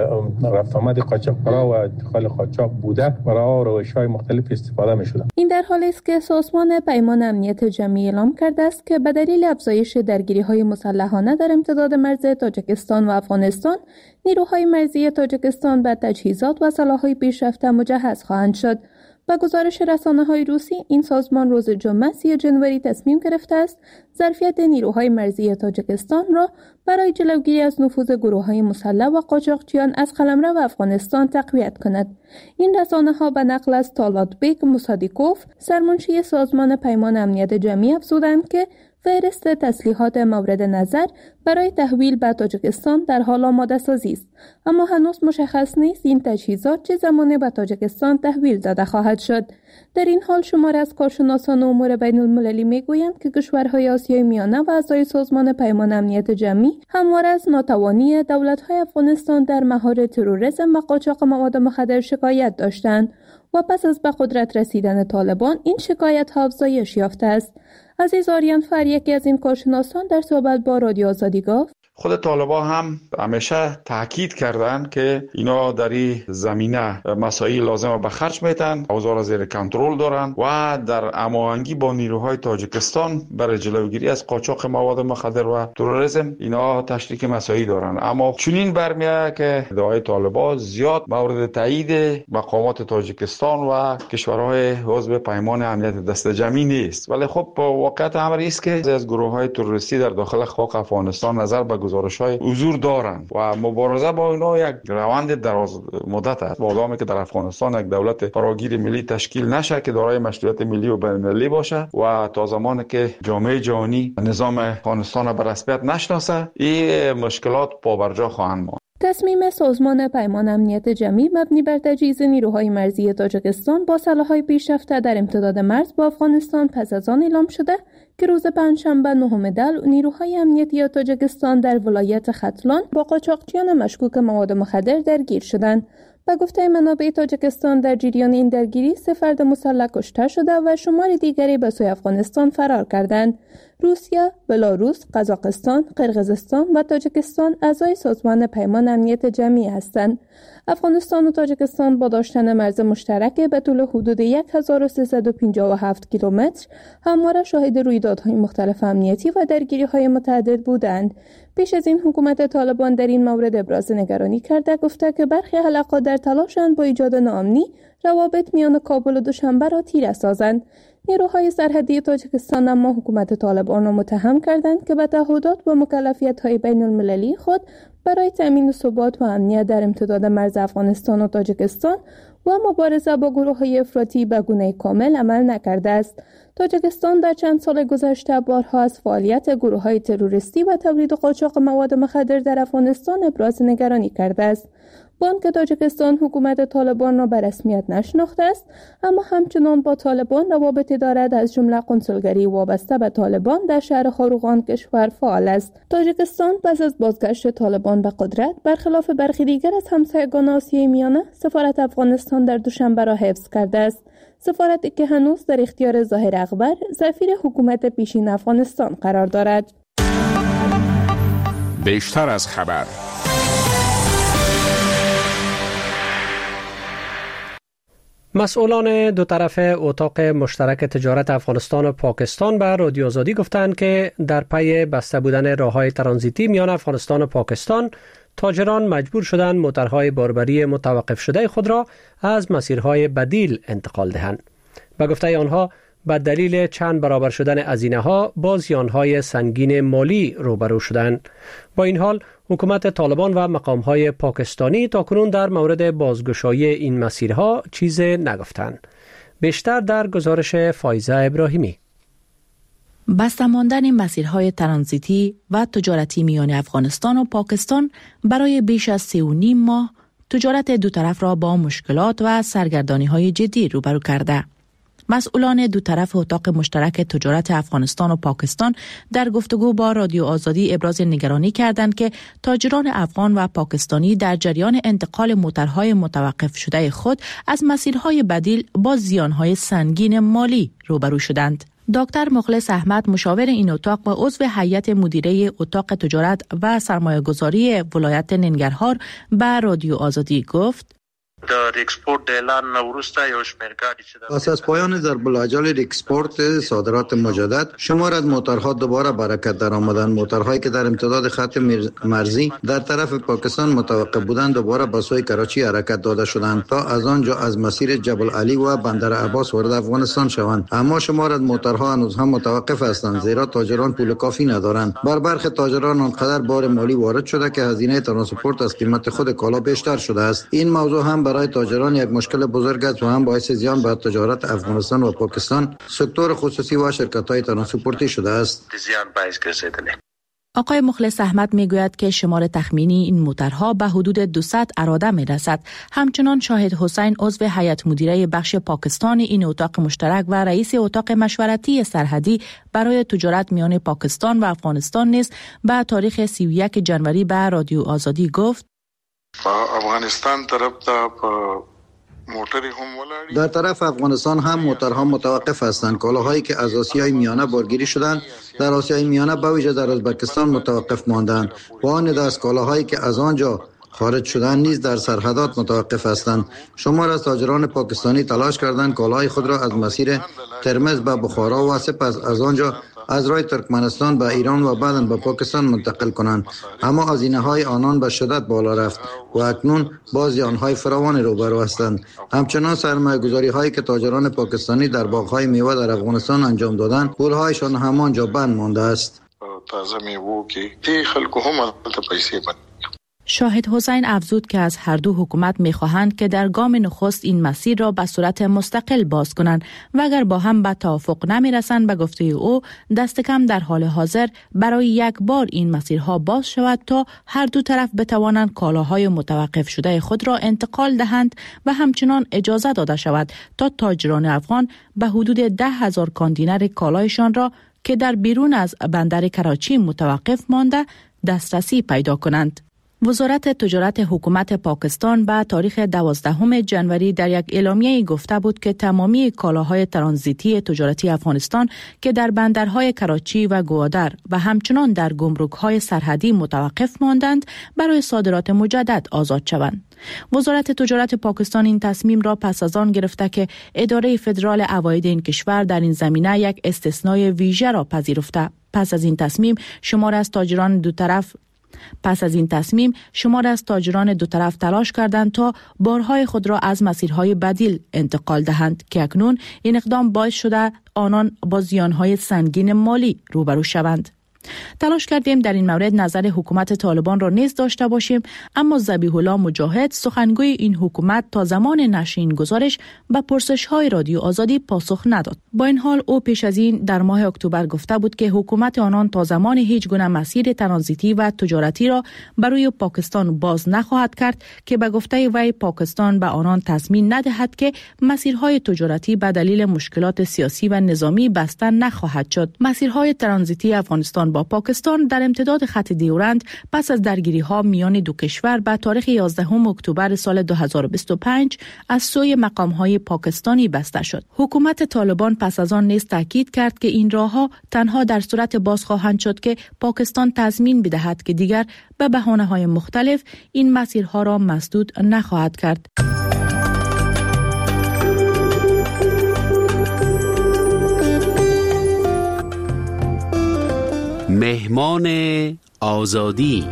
رفت آمد قاچاقبرا و ادخال قاچاق بوده و راه و روش‌های مختلف استفاده می‌شده. این در حالی است که سازمان پیمان امنیت جمعی اعلام کرده است که به دلیل افزایش درگیری‌های مسلحانه در امتداد مرز تاجیکستان و افغانستان، نیروهای مرزی تاجیکستان به تجهیزات و سلاح‌های پیشرفته مجهز خواهند شد. با گزارش رسانه‌های روسی، این سازمان روز جمعه سی جنوری تصمیم گرفته است ظرفیت نیروهای مرزی تاجیکستان را برای جلوگیری از نفوذ گروه‌های مسلح و قاچاقچیان از قلمرو افغانستان تقویت کند. این رسانه‌ها به نقل از تالاتبیک موسادیکوف، سرمنشی سازمان پیمان امنیت جمعی، افزودند که فهرست تسلیحات مورد نظر برای تحویل به تاجیکستان در حال آماده سازی است، اما هنوز مشخص نیست این تجهیزات چه زمانی به تاجیکستان تحویل داده خواهد شد. در این حال شماری از کارشناسان امور بین المللی میگویند که کشورهای آسیای میانه و اعضای سازمان پیمان امنیت جمعی همواره از ناتوانی دولت‌های افغانستان در مهار تروریسم و قاچاق مواد مخدر شکایت داشتند و پس از به قدرت رسیدن طالبان این شکایت‌ها افزایش یافته است. عزیز آریان فر، یکی از این کارشناسان، در صحبت با رادیو آزادی گفت خود طالبان هم همیشه تاکید کردند که اینا در این زمینه مسائل لازم به خرج میتن، اوضاع را زیر کنترل دارن و در هماهنگی با نیروهای تاجیکستان برای جلوگیری از قاچاق مواد مخدر و تروریسم اینا تشریک مسائل دارن. اما چنین برمیاد که ادعای طالبان زیاد مورد تایید مقامات تاجیکستان و کشورهای عضو پیمان امنیت دست جمعی نیست. ولی خب واقعیت امر است که از گروه‌های تروریستی در داخل خاک افغانستان نظر به گزارش‌های حضور دارند و مبارزه با اینا یک روند دراز مدت است. با که در افغانستان یک دولت فراگیر ملی تشکیل نشه که دارای مشروعیت ملی و بین‌المللی باشه و تا زمانی که جامعه جهانی نظام افغانستان را به رسمیت نشناسه، این مشکلات پابرجا خواهند ماند. تصمیم سازمان پیمان امنیت جمعی مبنی بر تجهیز نیروهای مرزی تاجیکستان با سلاح‌های پیشرفته در امتداد مرز با افغانستان پس از آن اعلام شده که روز پنجشنبه نهم دی نیروهای امنیتی تاجیکستان در ولایت ختلان با قاچاقچیان مشکوک مواد مخدر درگیر شدند. به گفته منابع تاجیکستان در جریان این درگیری سه فرد مسلح کشته شده و شمار دیگری به سوی افغانستان فرار کردند. روسیه، بلاروس، قزاقستان، قرقیزستان و تاجیکستان اعضای سازمان پیمان امنیت جمعی هستند. افغانستان و تاجیکستان با داشتن مرز مشترک به طول حدود هزار و سیصد و پنجاه و هفت کیلومتر همواره شاهد رویدادهای مختلف امنیتی و درگیری‌های متعدد بودند. پیش از این حکومت طالبان در این مورد ابراز نگرانی کرده، گفته که برخی حلقات در تلاشند با ایجاد ناامنی روابط میان کابل و دوشنبه را تیره سازند. نیروهای سرحدی تاجیکستان اما حکومت طالبان را متهم کردند که به تعهدات و مکلفیت‌های بین المللی خود برای تامین ثبات و امنیت در امتداد مرز افغانستان و تاجیکستان و مبارزه با گروه‌های افراطی به گونه کامل عمل نکرده است. تاجیکستان در چند سال گذشته بارها از فعالیت گروه‌های تروریستی و تولید و قاچاق مواد مخدر در افغانستان ابراز نگرانی کرده است. بانک تاجیکستان حکومت طالبان را به رسمیت نشناخته است، اما همچنان با طالبان روابطی دارد، از جمله قنسولگری وابسته به طالبان در شهر خاروغان کشور فعال است. تاجیکستان پس از بازگشت طالبان به قدرت برخلاف برخی دیگر از همسایگان آسیای میانه سفارت افغانستان در دوشنبه را حفظ کرده است. سفارتی که هنوز در اختیار ظاهر اکبر سفیر حکومت پیشین افغانستان قرار دارد. بیشتر از خبر. مسئولان دو طرف اتاق مشترک تجارت افغانستان و پاکستان به رادیو آزادی گفتند که در پی بسته بودن راه‌های ترانزیتی میان افغانستان و پاکستان، تاجران مجبور شدند موترهای باربری متوقف شده خود را از مسیرهای بدیل انتقال دهند. به گفته آنها، به دلیل چند برابر شدن هزینه‌ها با زیان‌های سنگین مالی روبرو شدند. با این حال، حکومت طالبان و مقام‌های پاکستانی تاکنون در مورد بازگشایی این مسیرها چیز نگفتند. بیشتر در گزارش فایزه ابراهیمی. بسته ماندن مسیرهای ترانزیتی و تجارتی میان افغانستان و پاکستان برای بیش از سه و نیم ماه تجارت دو طرف را با مشکلات و سرگردانی‌های جدی روبرو کرده. مسئولان دو طرف اتاق مشترک تجارت افغانستان و پاکستان در گفتگو با رادیو آزادی ابراز نگرانی کردند که تاجران افغان و پاکستانی در جریان انتقال موترهای متوقف شده خود از مسیرهای بدیل با زیانهای سنگین مالی روبرو شدند. دکتر مخلص احمد، مشاور این اتاق و عضو هیئت مدیره اتاق تجارت و سرمایه‌گذاری ولایت ننگرهار به رادیو آزادی گفت: د اکسپورت د اعلان وروسته یو شمېرګاډي چې پس از پایان ضرب العجل اکسپورت صادرات مجدد، شمار از موترها دوباره برکت در آمدند. موترهایی که در امتداد خط مرزی در طرف پاکستان متوقف بودند دوباره به سوی کراچی حرکت داده شدند تا از آنجا از مسیر جبل علی و بندر عباس وارد افغانستان شوند. اما شمار از موترها هنوز هم متوقف هستند، زیرا تاجران پول کافی ندارند. بر برخی تاجران آنقدر بار مالی وارد شده که هزینه ترانسپورت از قیمت خود کالا بیشتر شده است. این موضوع هم برای تاجران یک مشکل بزرگ است و هم باعث زیان به تجارت افغانستان و پاکستان، سکتور خصوصی و شرکت‌های ترانسپورتی شده است. آقای مخلص احمد میگوید که شمار تخمینی این موترها به حدود دویست اراده میرسد. همچنان شاهد حسین، عضو هیئت مدیره بخش پاکستان این اتاق مشترک و رئیس اتاق مشورتی سرحدی برای تجارت میان پاکستان و افغانستان نیز به تاریخ سی و یک ژانویه به رادیو آزادی گفت: افغانستان طرف ته در طرف افغانستان هم موترها متوقف هستند. کالاهایی که از آسیای میانه بارگیری شدند در آسیای میانه به ویژه در ازبکستان متوقف ماندند و آن از کالاهایی که از آنجا خارج شدن نیز در سرحدات متوقف هستند. شمار از تاجران پاکستانی تلاش کردند کالاهای خود را از مسیر ترمز به بخارا و سپس از آنجا از راه ترکمنستان به ایران و بعداً به پاکستان منتقل کنند، اما هزینه‌های آنان به شدت بالا رفت و اکنون با زیان‌های فراوان روبرو هستند. همچنان سرمایه‌گذاری‌هایی که تاجران پاکستانی در باغ‌های میوه در افغانستان انجام دادند، پول‌هایشان همانجا بند مانده است. تازه میوه که تی خلکو هم پیسې بند. شاهد حسین افزود که از هر دو حکومت می‌خواهند که در گام نخست این مسیر را به صورت مستقل باز کنند و اگر با هم به توافق نمی‌رسند، به گفته او دست کم در حال حاضر برای یک بار این مسیرها باز شود تا هر دو طرف بتوانند کالاهای متوقف شده خود را انتقال دهند و همچنان اجازه داده شود تا تاجران افغان به حدود ده هزار کاندینر کالایشان را که در بیرون از بندر کراچی متوقف مانده دسترسی پیدا کنند. وزارت تجارت حکومت پاکستان به تاریخ دوازدهم ژانویه در یک اعلامیه گفته بود که تمامی کالاهای ترانزیتی تجارتی افغانستان که در بندرهای کراچی و گوادر و همچنان در گمرک‌های سرحدی متوقف ماندند برای صادرات مجدد آزاد شوند. وزارت تجارت پاکستان این تصمیم را پس از آن گرفته که اداره فدرال عواید این کشور در این زمینه یک استثنای ویژه را پذیرفته. پس از این تصمیم شمار از تاجران دو طرف پس از این تصمیم شمار از تاجران دو طرف تلاش کردند تا بارهای خود را از مسیرهای بدیل انتقال دهند که اکنون این اقدام باعث شده آنان با زیانهای سنگین مالی روبرو شوند. تلاش کردیم در این مورد نظر حکومت طالبان را نیز داشته باشیم، اما ذبیح الله مجاهد سخنگوی این حکومت تا زمان نشر این گزارش به پرسش‌های رادیو آزادی پاسخ نداد. با این حال او پیش از این در ماه اکتبر گفته بود که حکومت آنان تا زمان هیچ گونه مسیر ترانزیتی و تجارتی را برای پاکستان باز نخواهد کرد که به گفته وی پاکستان به آنان تضمین ندهد که مسیرهای تجارتی به دلیل مشکلات سیاسی و نظامی بسته نخواهد شد. مسیرهای ترانزیتی افغانستان با پاکستان در امتداد خط دیورند پس از درگیری ها میان دو کشور به تاریخ یازدهم اکتبر سال دو هزار و بیست و پنج از سوی مقام های پاکستانی بسته شد. حکومت طالبان پس از آن نیز تاکید کرد که این راه ها تنها در صورت باز خواهند شد که پاکستان تضمین بدهد که دیگر به بهانه های مختلف این مسیرها را مسدود نخواهد کرد. مهمان آزادی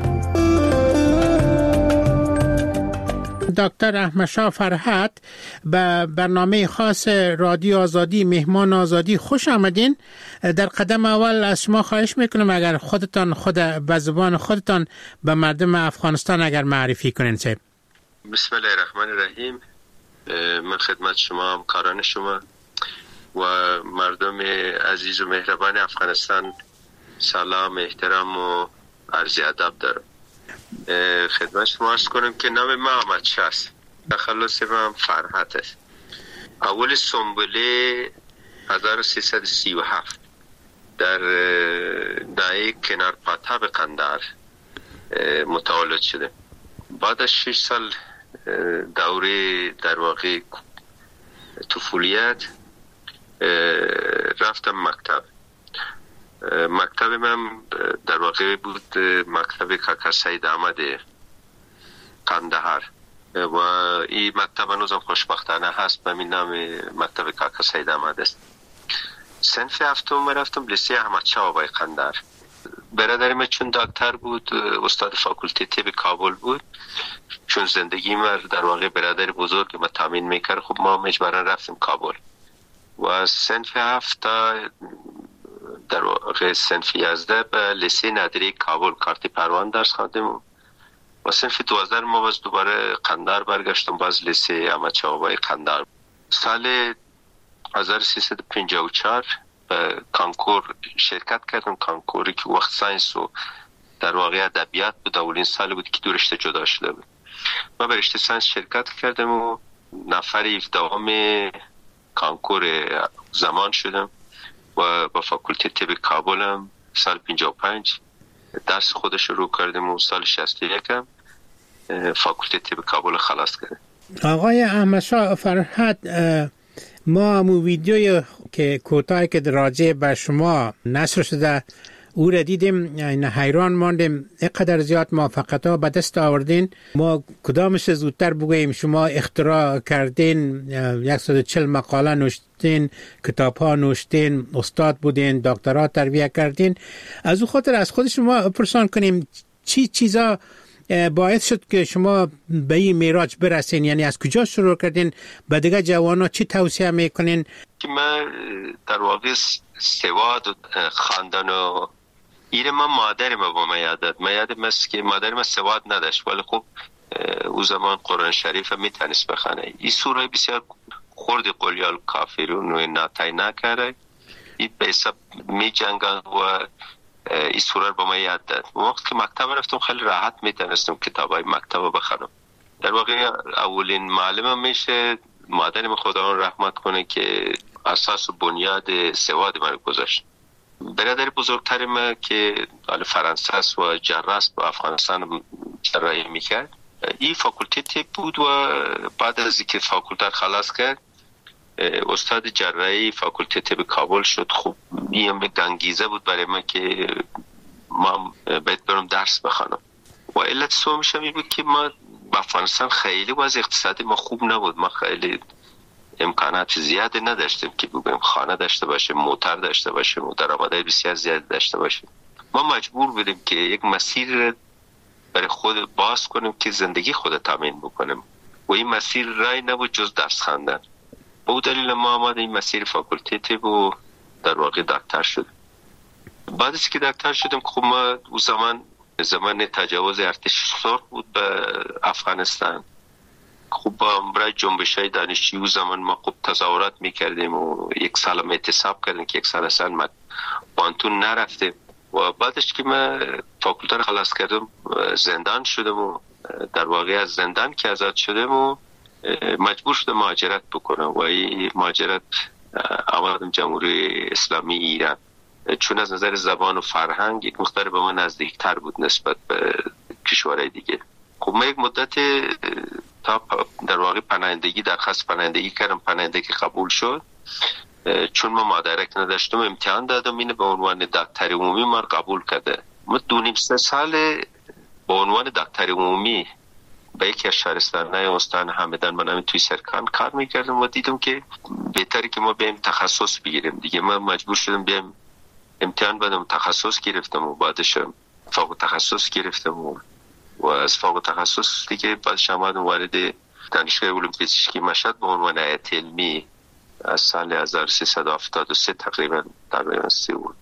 دکتر احمد شاه فرهاد به برنامه خاص رادیو آزادی مهمان آزادی خوش آمدین. در قدم اول از شما خواهش میکنم اگر خودتان خود به زبان خودتان به مردم افغانستان اگر معرفی کنین. صاحب بسم الله الرحمن الرحیم. من خدمت شما، همکاران شما و مردم عزیز و مهربان افغانستان سلام، احترام و عرض ادب دارم. خدمت شما عرض کنم که نام من احمد شاه است، تخلص من فرهاد است. اول سنبله هزار و سیصد و سی و هفت در ناحیه کنار پاتاب قندهار متولد شده. بعد از شش سال دوره در واقع طفولیت رفتم مکتب. مکتب من در واقع بود مکتب کاکا سید احمد قندهار و این مکتب هنوزم خوشبختانه هست، به نام مکتب کاکا سید احمد است. صنف هفتم رفتم لیسه احمد شاه آبای قندهار. برادر من چون دکتر بود، استاد فاکولته طب کابل بود، چون زندگی من در واقع برادر بزرگ ما تامین میکرد، خب ما مجبورا رفتیم کابل و صنف هفت در واقع صنف یازده به لیسه نادری کابل کارتی پروان درس خواندم و صنف دوازده ما باز دوباره قندهار برگشتم، باز لیسه احمد شاه آبای قندهار. سال هزار و سیصد و پنجاه و چهار به کانکور شرکت کردم، کانکوری که وقت ساینس و در واقع ادبیات بود. اولین سال بود که دو رشته جدا شده بود. ما به رشته ساینس شرکت کردم و نفر هفدهم کانکور زمان شدم و با فاکولته طب کابل هم سال پنجاه و پنج درس خودش رو کردم و سال شصت و یک هم فاکولته طب کابل خلاص کردم. آقای احمد شاه فرهاد، ما همون ویدیوی که کوتاهی که راجع به شما نشر شده او را دیدیم، این حیران ماندیم اینقدر زیاد موفقیت ها به دست آوردین. ما کدامش زودتر بگوییم شما اختراع کردین، صد و چهل مقاله نوشتین، کتاب ها نوشتین، استاد بودین، دکترا تربیت کردین. از او خاطر از خود شما پرسان کنیم چی چیزا باعث شد که شما به این معراج برسین؟ یعنی از کجا شروع کردین؟ به دیگه جوانا چی توصیه میکنین؟ من در واقع سواد و خواندن و ایره من مادر ما با من یادد من یادم است که مادر ما سواد نداشت، ولی خب او زمان قرآن شریف میتونست بخونه. این سوره بسیار خرد قلیال کافرون و ناتای نکرده، این به حساب می جنگن و این سوره رو با من یاد داد. وقتی که مکتب رفتم خیلی راحت میتونستم کتابای مکتب بخونم. در واقع اولین معلمم میشه مادر خدا رحمت کنه که اساس و بنیاد سواد من گذاشت. برادر بزرگتر من که حال فرانسه است و جراح با افغانستان جراحی میکرد، این فاکولته طب بود و بعد از اینکه فاکولته خلاص کرد استاد جراحی فاکولته طب کابل شد. خب این هم انگیزه بود برای من که ما باید برم درس بخونم. و علت سومش هم این بود که ما با افغانستان خیلی وضع اقتصادی ما خوب نبود، ما خیلی امکانات زیاد نداشتیم که بگویم خانه داشته باشیم، موتر داشته باشیم و درآمدهای بسیار زیاد داشته باشیم. ما مجبور بودیم که یک مسیر برای خود باز کنیم که زندگی خود تامین بکنیم و این مسیر رای نبود جز درس خواندن. به او دلیل ما آمده این مسیر فاکولته طب و در واقع دکتر شدم. بعد از که دکتر شدم خب ما او زمان زمان تجاوز ارتش سرخ بود به افغانستان. خب با برای جنبش‌های دانشجویی او زمان ما خب تظاهرات میکردیم و یک سال هم اعتصاب کردیم که یک سال اصلا ما پانتون نرفتیم و بعدش که من فاکولته رو خلاص کردم زندان شدم و در واقع از زندان که آزاد شدم و مجبور شدم مهاجرت بکنم و این مهاجرت آمدم جمهوری اسلامی ایران، چون از نظر زبان و فرهنگ یک مقدار به من نزدیکتر بود نسبت به کشورهای دیگه. خب من یک مدت تا در واقع پناهندگی درخواست پناهندگی کردم، پناهندگی قبول شد. چون ما مدرک نداشتم امتحان دادم، اینه به عنوان دکتر عمومی من قبول کرده. ما دو نیم سه سال به عنوان دکتر عمومی به یکی از شهرستان‌های استان همدان به نام توی سرکان کار میکردم و دیدم که بهتره که ما بریم تخصص بگیریم دیگه. من مجبور شدم بریم امتحان بدم، تخصص گرفتم و بعدش فوق تخصص گرفتم و, و از فوق تخصص دیگه بعدش آمدم وارد دانشگاه علوم پزشکی مشهد به عنوان هیئت علمی از سال هزار و سیصد و هفتاد و سه تقریبا تقریبا سی و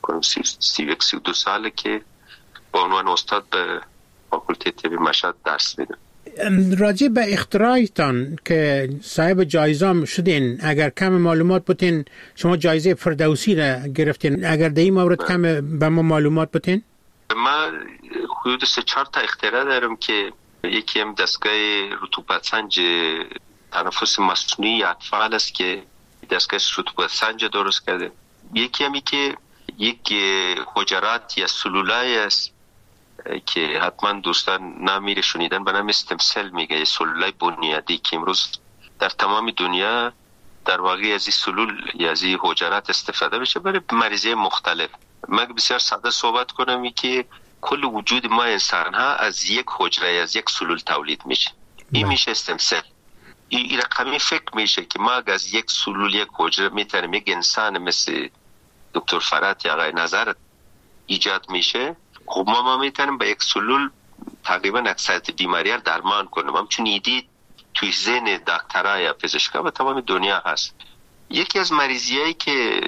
یک سی و دو ساله که به عنوان استاد به فاکولته طب مشهد درس میدم. راجع به اختراعتان که صاحب جایزه شدین، اگر کم معلومات بودین، شما جایزه فردوسی را گرفتین، اگر در این مورد کم به ما معلومات بودین؟ من حدود سه چهار تا اختراع دارم که یکی هم دستگاه رطوبت سنج تنفس مصنوعی اطفال است که دستگاه رطوبت سنج درست کرده. یکی همی که یک حجرات یا سلولای است که حتما دوستان نامیره شنیدن به نام استمسل میگه، سلولای بنیادی که امروز در تمام دنیا در واقع از این سلول یا از این حجرات استفاده بشه برای مریضی مختلف. من بسیار ساده صحبت کنم ای که کل وجود ما انسان ها از یک حجره از یک سلول تولید میشه. این میشه استمسل. این رقمی فکر میشه که ما از یک سلول یک حجره میتونیم یک انسان مثل دکتر فرات یا آقای نظر ایجاد میشه. خب ما ما میتونیم با یک سلول تقریبا اکثریت بیماری رو درمان کنیم. همچون ایدی توی ذهن دکترها یا پزشکا و تمام دنیا هست. یکی از مریضیایی که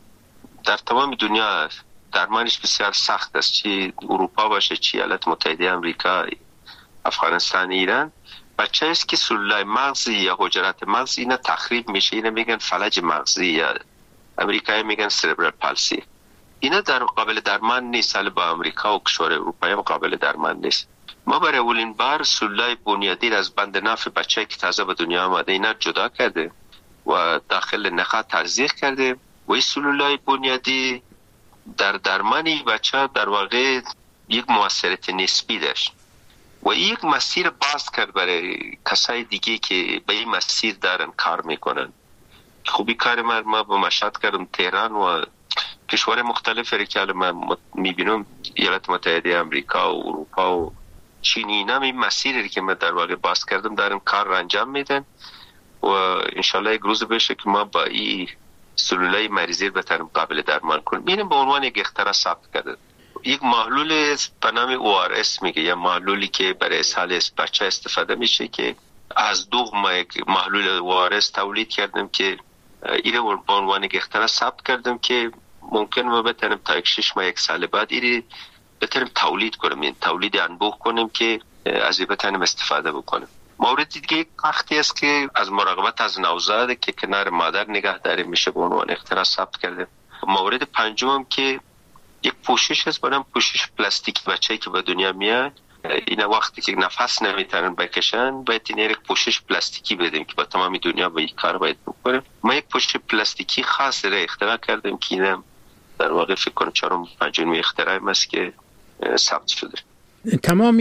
در تمام دنیا درمانش بسیار سخت است، چی اروپا باشه چی ایالات متحده آمریکا، افغانستان، ایران، بچه است که سلولای مغزی یا حجرات مغزی اینا تخریب میشه. اینا میگن فلج مغزی یا امریکایی میگن سربرال پالسی. اینا در قابل درمان نیست. حالا با امریکا و کشور اروپایی هم قابل درمان نیست. ما برای اولین بار سلولای بنیادی از بند ناف بچه که تازه به دنیا آمده اینا جدا کرده و داخل نخاع تزریق کرده و این سلولای بنیادی در درمانی بچه در واقع یک موثریت نسبی داشت و یک مسیر باز کرد برای کسای دیگه که به این مسیر دارن کار میکنن. خوبی کار من ما با مشهد کردم، تهران و کشور مختلفی که من میبینم، ایالات متحده آمریکا و اروپا و چین، اینا این مسیری که من در واقع باز کردم دارن کار را انجام میدن و انشالله یک روز بشه که ما با این سلولای مریضی بتونیم قابل درمان کنیم. اینم به عنوان یک اختراع ثبت کرده. یک محلول به نام او آر اس میگه، یا محلولی که برای اسهال بچه استفاده میشه که از دو ما یک محلول او آر اس تولید کردم که اینو به عنوان یک اختراع ثبت کردم که ممکن ما بتونیم تا یک شش ماه یک سال بعد اینو بتونیم تولید کنیم، این تولید انبوه کنیم که از این بتونیم استفاده بکنیم. مورد دیگه یک وقتی است که از مراقبت از نوزاد که کنار مادر نگه داری میشه به عنوان اختراع ثبت کرده. مورد پنجم که یک پوشش هست، برام پوشش پلاستیکی بچه‌ای که به دنیا میاد اینا وقتی که نفس نمیتونن بکشن باید این یک پوشش پلاستیکی بدیم که با تمام دنیا با این کار باید بکنیم. ما یک پوشش پلاستیکی خاص را اختراع کردیم که اینم در واقع فکر کنم چهارم پنجم اختراعی است که ثبت شده. تمام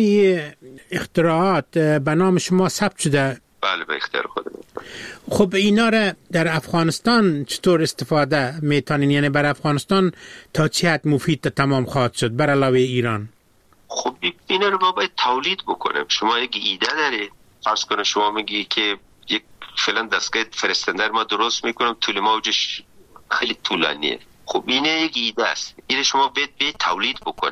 اختراعات به نام شما ثبت شده؟ بله به اختیار خودم. خب اینا را در افغانستان چطور استفاده میتونین؟ یعنی بر افغانستان تا چه حد مفید تا تمام خواهد شد بر علاوه ایران؟ خب اینا رو ما باید تولید بکنیم. شما یک ایده داری، فرض کنه شما میگی که یک فلان دستگاه فرستنده ما درست میکنم، طول موجش خیلی طولانیه. خب اینه یک ایده است، اینه شما باید باید تولید بکنه.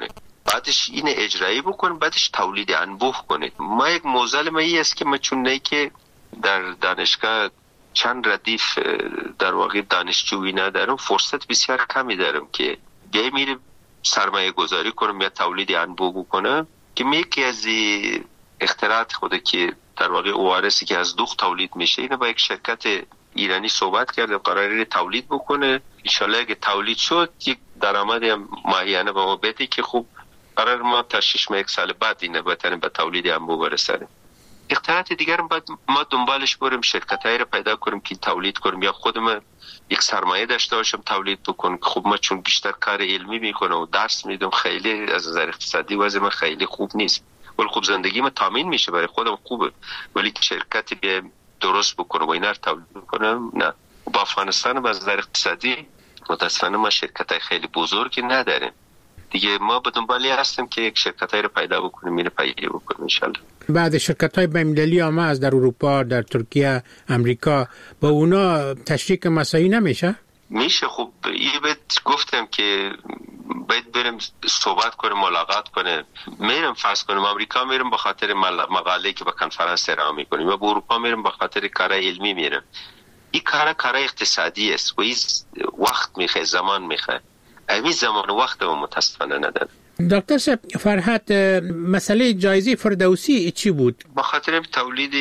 بعدش این اجرایی بکنید، بعدش تولید انبوه کنید. ما یک موزل ما ای است که ما چون نه که در دانشگاه چند ردیف در واقع دانشجویی ندارم، فرصت بسیار کمی دارم که بیای میره سرمایه گذاری کنم یا تولید انبوه بکنم. که یکی از اختراعات خود که در واقع اوارسی که از دوغ تولید میشه، اینو با یک شرکت ایرانی صحبت کرده قراره تولید بکنه. انشالله اگه تولید شد یک درآمد ماهیانه به ما بده که خوب قرار ما تا شش ماه یک سال بعد اینو بتونیم به تولید انبوه برسونیم. اختراعات دیگر هم باید ما دنبالش بریم، شرکتایی رو پیدا کنیم که تولید کنیم یا خودم یک سرمایه داشته باشم تولید بکنم. خب ما چون بیشتر کار علمی میکنم و درس میدم، خیلی از نظر اقتصادی وضع من خیلی خوب نیست، ولی خب زندگی من تامین میشه، برای خودم خوبه. ولی شرکتی بیا درست بکنم و اینا رو تولید بکنم نه. با افغانستان از نظر اقتصادی متاسفانه ما شرکتای خیلی بزرگی نداریم دیگه. ما به دنبالی هستیم که یک شرکتایی رو پیدا بکنیم، اینو پیدا بکنیم انشالله. بعد شرکت‌های بین‌المللی آمده از در اروپا، در ترکیه، امریکا، با اونا تشریک مساعی نمیشه؟ میشه. خب یه بهت گفتم که باید بریم صحبت کنیم، ملاقات کنیم. میرم فرض کنیم امریکا میرم به خاطر مقاله‌ای که به کنفرانس ارائه میکنیم، و به اروپا میرم به خاطر کارهای علمی میرم. این کار کار اقتصادی است و این وقت میخواد، زمان میخواد. همین زمان و وقت ما متاسفانه نداریم. دکتر صاحب فرحت، مسئله جایزه فردوسی چی بود؟ به خاطر تولید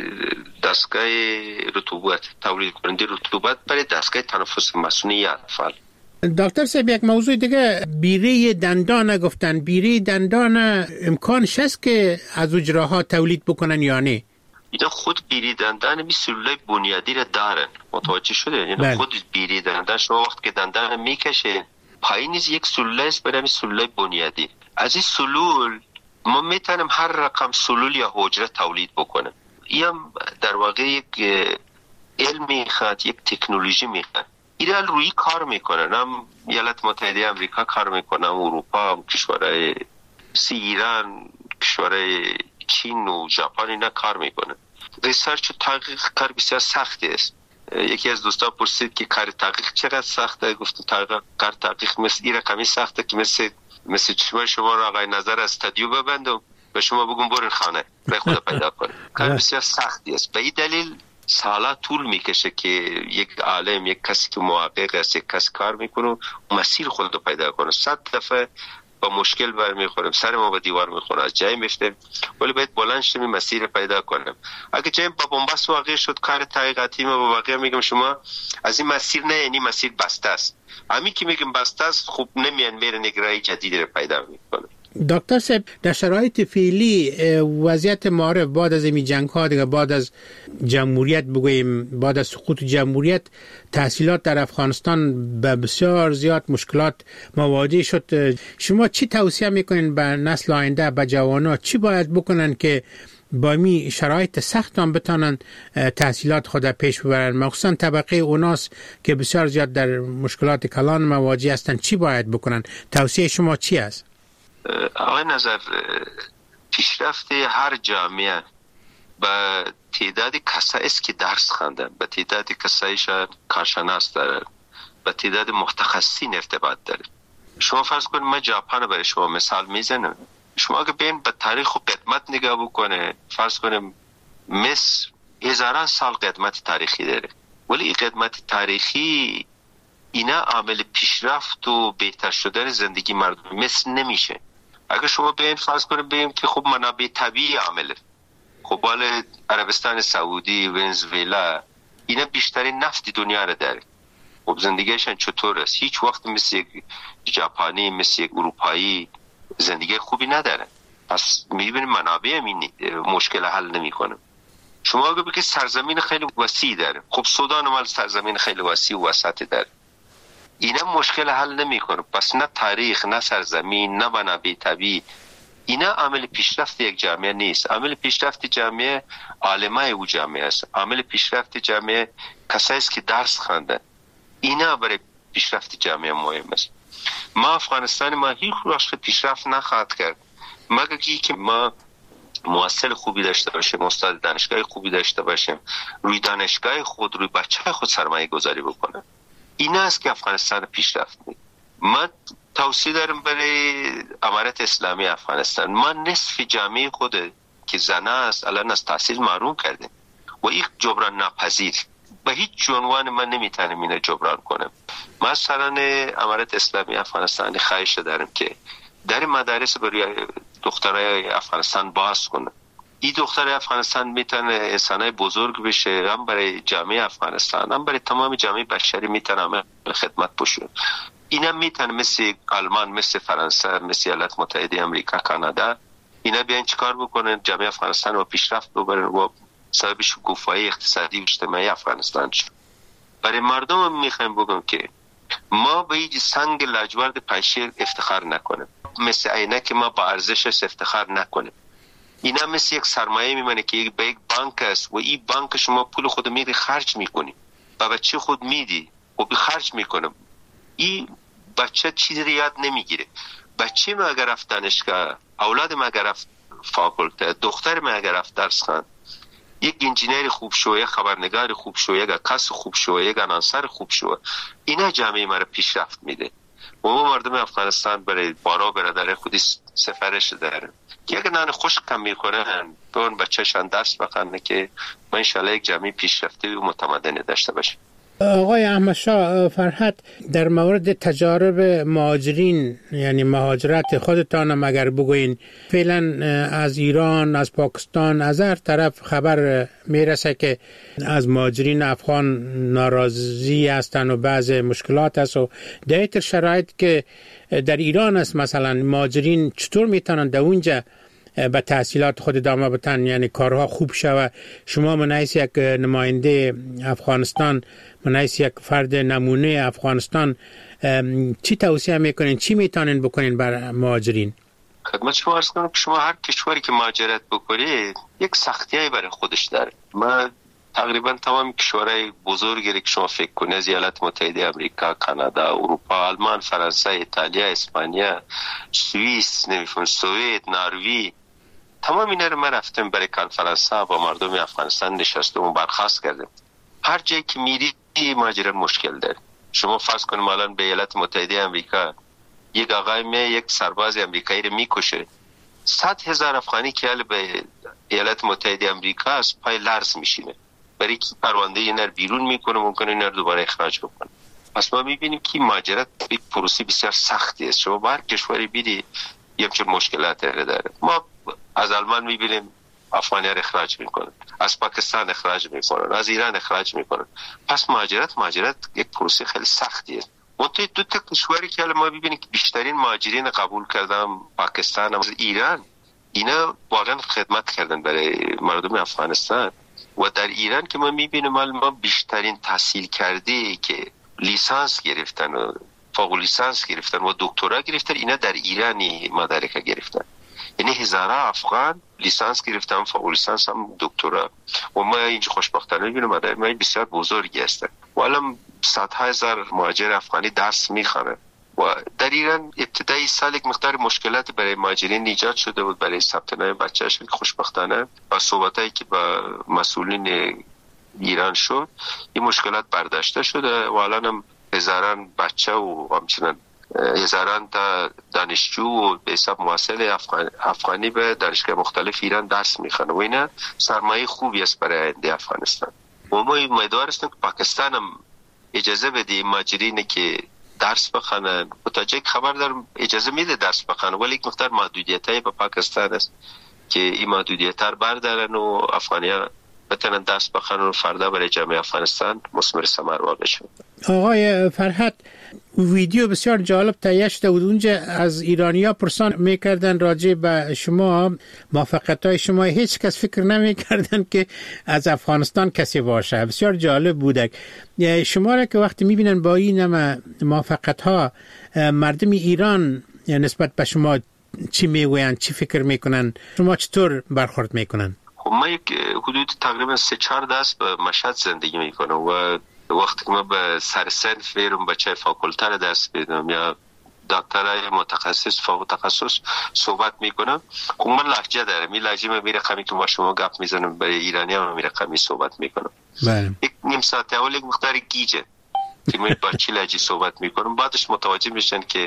دستگاه رطوبت، تولید کننده رطوبت برای دستگاه تنفس مصنوعی اطفال. دکتر صاحب یک موضوع دیگه، بیری دندان گفتن. بیری دندان امکانش هست که از اجراها تولید بکنن یا نه؟ اینا خود بیری دندان می سلولای بنیادی را دارن، متوجه شده؟ یعنی خود بیری دندان شما وقت که دندان میکشه پایینیز یک سلول است به نام سلول بنیادی. از این سلول ما میتونیم هر رقم سلول یا حجره تولید بکنیم. این در واقع یک علم میخواد، یک تکنولوژی میخواد. ایران روی کار میکنن، هم ایالات متحده آمریکا کار میکنن، اروپا، هم کشورهای سی ایران، کشورهای چین و ژاپن اینا کار میکنن. ریسرچ و تحقیق کار بسیار سختی است. یکی از دوستا پرسید که کار تحقیق چقدر سخته؟ گفتم تحقیق کار تحقیق مثل این رقمی سخته که مثل مثل چشمای شما را آقای نظر از استودیو ببندم به شما بگم برین خانه برای خود پیدا کنید. کار بسیار سختی است. به این دلیل سالا طول میکشه که یک عالم، یک کسی که محقق است، یک کس کار میکنه مسیر خود رو پیدا کنه. صد دفعه با مشکل برمیخوریم، سر ما به دیوار میخوره، از جای میفتیم، ولی باید بلند شیم مسیر پیدا کنیم. اگه جای با بنبست واقع شد کار تحقیقاتی ما با واقع میگم شما از این مسیر نه، یعنی مسیر بسته است. همین که میگم بسته است خوب نمیان میرن نگرایی جدیدی رو پیدا میکنه. دکتر صاحب در شرایط فعلی وضعیت معارف بعد از این جنگ ها دیگه، بعد از جمهوریت بگوییم، بعد از سقوط جمهوریت، تحصیلات در افغانستان به بسیار زیاد مشکلات مواجه شد. شما چی توصیه میکنین به نسل آینده، به جوانان چی باید بکنن که با می شرایط سخت هم بتانن تحصیلات خود پیش ببرن، مخصوصا طبقه اوناس که بسیار زیاد در مشکلات کلان مواجه هستن؟ چی باید بکنن؟ توصیه شما چی است؟ آقای نظر، پیشرفت هر جامعه به تعداد کسایی است که درس خواندن، به تعداد کسایی شاید کارشناس داره، به تعداد متخصصین ارتباط داره. شما فرض کنید من ژاپن برای شما مثال میزنم. شما اگه بین به تاریخ و قدمت نگاه بکنه، فرض کنیم مصر هزاران سال قدمت تاریخی داره، ولی این قدمت تاریخی اینا عامل پیشرفت و بهتر شدن زندگی مردم مصر نمیشه. اگه شما بین فرض کنید بگیم که خب منابع طبیعی عامله، خب حال عربستان سعودی، ونزوئلا اینا بیشترین نفت دنیا رو داره، خب زندگیشان چطور است؟ هیچ وقت مثل یک ژاپنی، مثل یک اروپایی زندگی خوبی نداره. پس میبینیم منابع همین مشکل حل نمیکنه. شما اگه بگید سرزمین خیلی وسیع داره، خب سودان مال سرزمین خیلی وسیع و وسط داره، اینا مشکل حل نمیکنه. پس نه تاریخ، نه سرزمین، نه منابع طبیعی اینا عامل پیشرفت یک جامعه نیست. عامل پیشرفت جامعه عالمای او جامعه است. عامل پیشرفت جامعه کسایی است که درس خواندن. اینا برای پیشرفت جامعه مهم است. ما افغانستان ما هیچ رشد پیشرفت نخواهد کرد مگر که ما مؤسسه خوبی داشته باشیم، استاد دانشگاه خوبی داشته باشیم، روی دانشگاه خود، روی بچه خود سرمایه گذاری بکنه. این است که افغانستان پیشرفت می‌کنه. ما توصیه دارم برای امارت اسلامی افغانستان. ما نصف جامعه خود که زنه است الان از تحصیل محروم کرده و این جبران ناپذیر، به هیچ عنوان من نمیتونم اینو جبران کنم. مثلا امارت اسلامی افغانستان خواهش دارم که در مدارس برای دخترای افغانستان باز کنه. این دخترای افغانستان میتونه انسانای بزرگ بشه، هم برای جامعه افغانستان هم برای تمام جامعه بشری میتونه خدمت بشه. اینا میتونه مثل آلمان، مثل فرانسه، مثل ایالات متحده آمریکا، کانادا، اینا بیان چیکار بکنن جامعه افغانستان رو پیشرفت ببرن و سبب شکوفایی اقتصادی و اجتماعی افغانستان شد. برای مردم میخوایم بگم که ما به هیچ سنگ لاجورد پنشیر افتخار نکنیم، مثل عینک ما با ارزشش افتخار نکنیم. اینا مثل یک سرمایه میمونه که به یک بانک است و این بانک شما پول خود میری خرج میکنی، با بچه خود میدی و بی خرج میکنم. این بچه چیزی یاد نمیگیره. بچه ما اگر رفت دانشگاه، اولاد ما اگر رفت فاکولته، دختر ما اگر رفت درس خواند، یک انجینیر خوب شو، یک خبرنگار خوب شو، یک عکاس خوب شو، یک آناونسر خوب شو، اینا جامعه ما رو پیشرفت میده. و ما مردم افغانستان برای بارا برادر خودی سفارش دارن که اگر نان خشک کم میکنن به اون بچه‌شان درس بخونه که ما انشالله یک جامعه پیشرفته و متمدن داشته باشیم. آقای احمد شاه فرحت، در مورد تجارب مهاجرین یعنی مهاجرت خودتان هم اگر بگوین، فعلا از ایران، از پاکستان، از هر طرف خبر میرسه که از مهاجرین افغان ناراضی هستند و بعض مشکلات هست و در این شرایط که در ایران است مثلا مهاجرین چطور میتونن در اونجا به تحصیلات خود ادامه بدن، یعنی کارها خوب شود؟ شما من حیث یک نماینده افغانستان، من حیث یک فرد نمونه افغانستان، چی توصیه میکنین، چی میتونین بکنین بر مهاجرین؟ خدمت شما عرض کنم که شما هر کشوری که مهاجرت بکنید یک سختیایی برای خودش داره. ما تقریبا تمام کشورهای بزرگی که شما فکر کنید، از ایالات متحده آمریکا، کانادا، اروپا، آلمان، فرانسه، ایتالیا، اسپانیا، سوئیس، نمیفهم سوئد، نروژ، تمام اینا رو ما رفتیم برای کنفرانس ها با مردم افغانستان نشستیم و برخاست کردیم. هر جایی که میری مهاجرت مشکل داره. شما فرض کنید الان به ایالات متحده آمریکا یک آقای می یک سرباز آمریکایی رو میکشه، صد هزار افغانی که به ایالات متحده آمریکا از پای لرز میشینه، برای که پرونده اینا رو بیرون میکنه، ممکنه اینا رو دوباره اخراج بکنه. پس ما میبینیم که مهاجرت یک پروسه بسیار سختی است. شما به هر کشوری بیدی یه همچین مشکلات داره. ما از آلمان میبینیم افغانی رو اخراج میکنن، از پاکستان اخراج میکنن، از ایران اخراج میکنن. پس مهاجرت مهاجرت یک پروسه خیلی سختیه. منتها دو تا کشوری که ما ببینیم که بیشترین مهاجرین قبول کردن، پاکستان و ایران، اینا واقعا خدمت کردن برای مردم افغانستان. و در ایران که ما میبینیم ما بیشترین تحصیل کرده که لیسانس گرفتن و فوق لیسانس گرفتن و دکترا گرفتن، اینا در ایرانی مدارک گرفتن. یعنی هزارها افغان لیسانس گرفتن، فوق لیسانس هم دکترا. و ما اینجا خوشبختانه میبینیم مدارک ما بسیار بزرگی هستن و الان صدها هزار مهاجر افغانی درس میخوانن. و در ایران ابتدای سال یک مقدار مشکلات برای مهاجرین ایجاد شده بود برای ثبت نام بچه‌هاشون که خوشبختانه با صحبتایی که با مسئولین ایران شد این مشکلات برداشته شده و الان هم هزاران بچه و همچنان هزاران تا دانشجو و به حساب مواصل افغان افغانی به دانشگاه مختلف ایران درس میخوانند و اینا سرمایه خوبی است برای آینده افغانستان. و ما امیدوار هستیم که پاکستان هم اجازه بده مهاجرین که درس بخونن. و تا جایی خبر دارم اجازه میده درس بخونن، ولی یک مقدار محدودیتایی به پاکستان است که این محدودیت رو بردارن و افغانی‌ها بتونن درس بخونن و فردا برای جامعه افغانستان مثمر ثمر واقع شد. آقای فرحت، ویدیو بسیار جالب تهیه شده بود. اونجا از ایرانی‌ها پرسان میکردن راجع به شما، موفقیت‌های شما. هیچ کس فکر نمیکردن که از افغانستان کسی باشه. بسیار جالب بود. شما را که وقتی میبینن با این همه موفقیت‌ها، مردم ایران نسبت به شما چی میگویند، چی فکر میکنن، شما چطور برخورد میکنن؟ خب ما یک حدود تقریبا سه چهار دست به مشهد زندگی میکنم و وقتی که ما به سرسنف میرم بچه فاکولته را درس میدم یا دکترای متخصص فوق تخصص صحبت میکنم، خب من لهجه دارم. این لهجه من میره قمی که با شما گپ میزنم برای ایرانی هم میره قمی صحبت میکنم. بله. یک نیم ساعت اول یک مقدار گیجه که من با چی لهجه صحبت میکنم، بعدش متوجه میشن که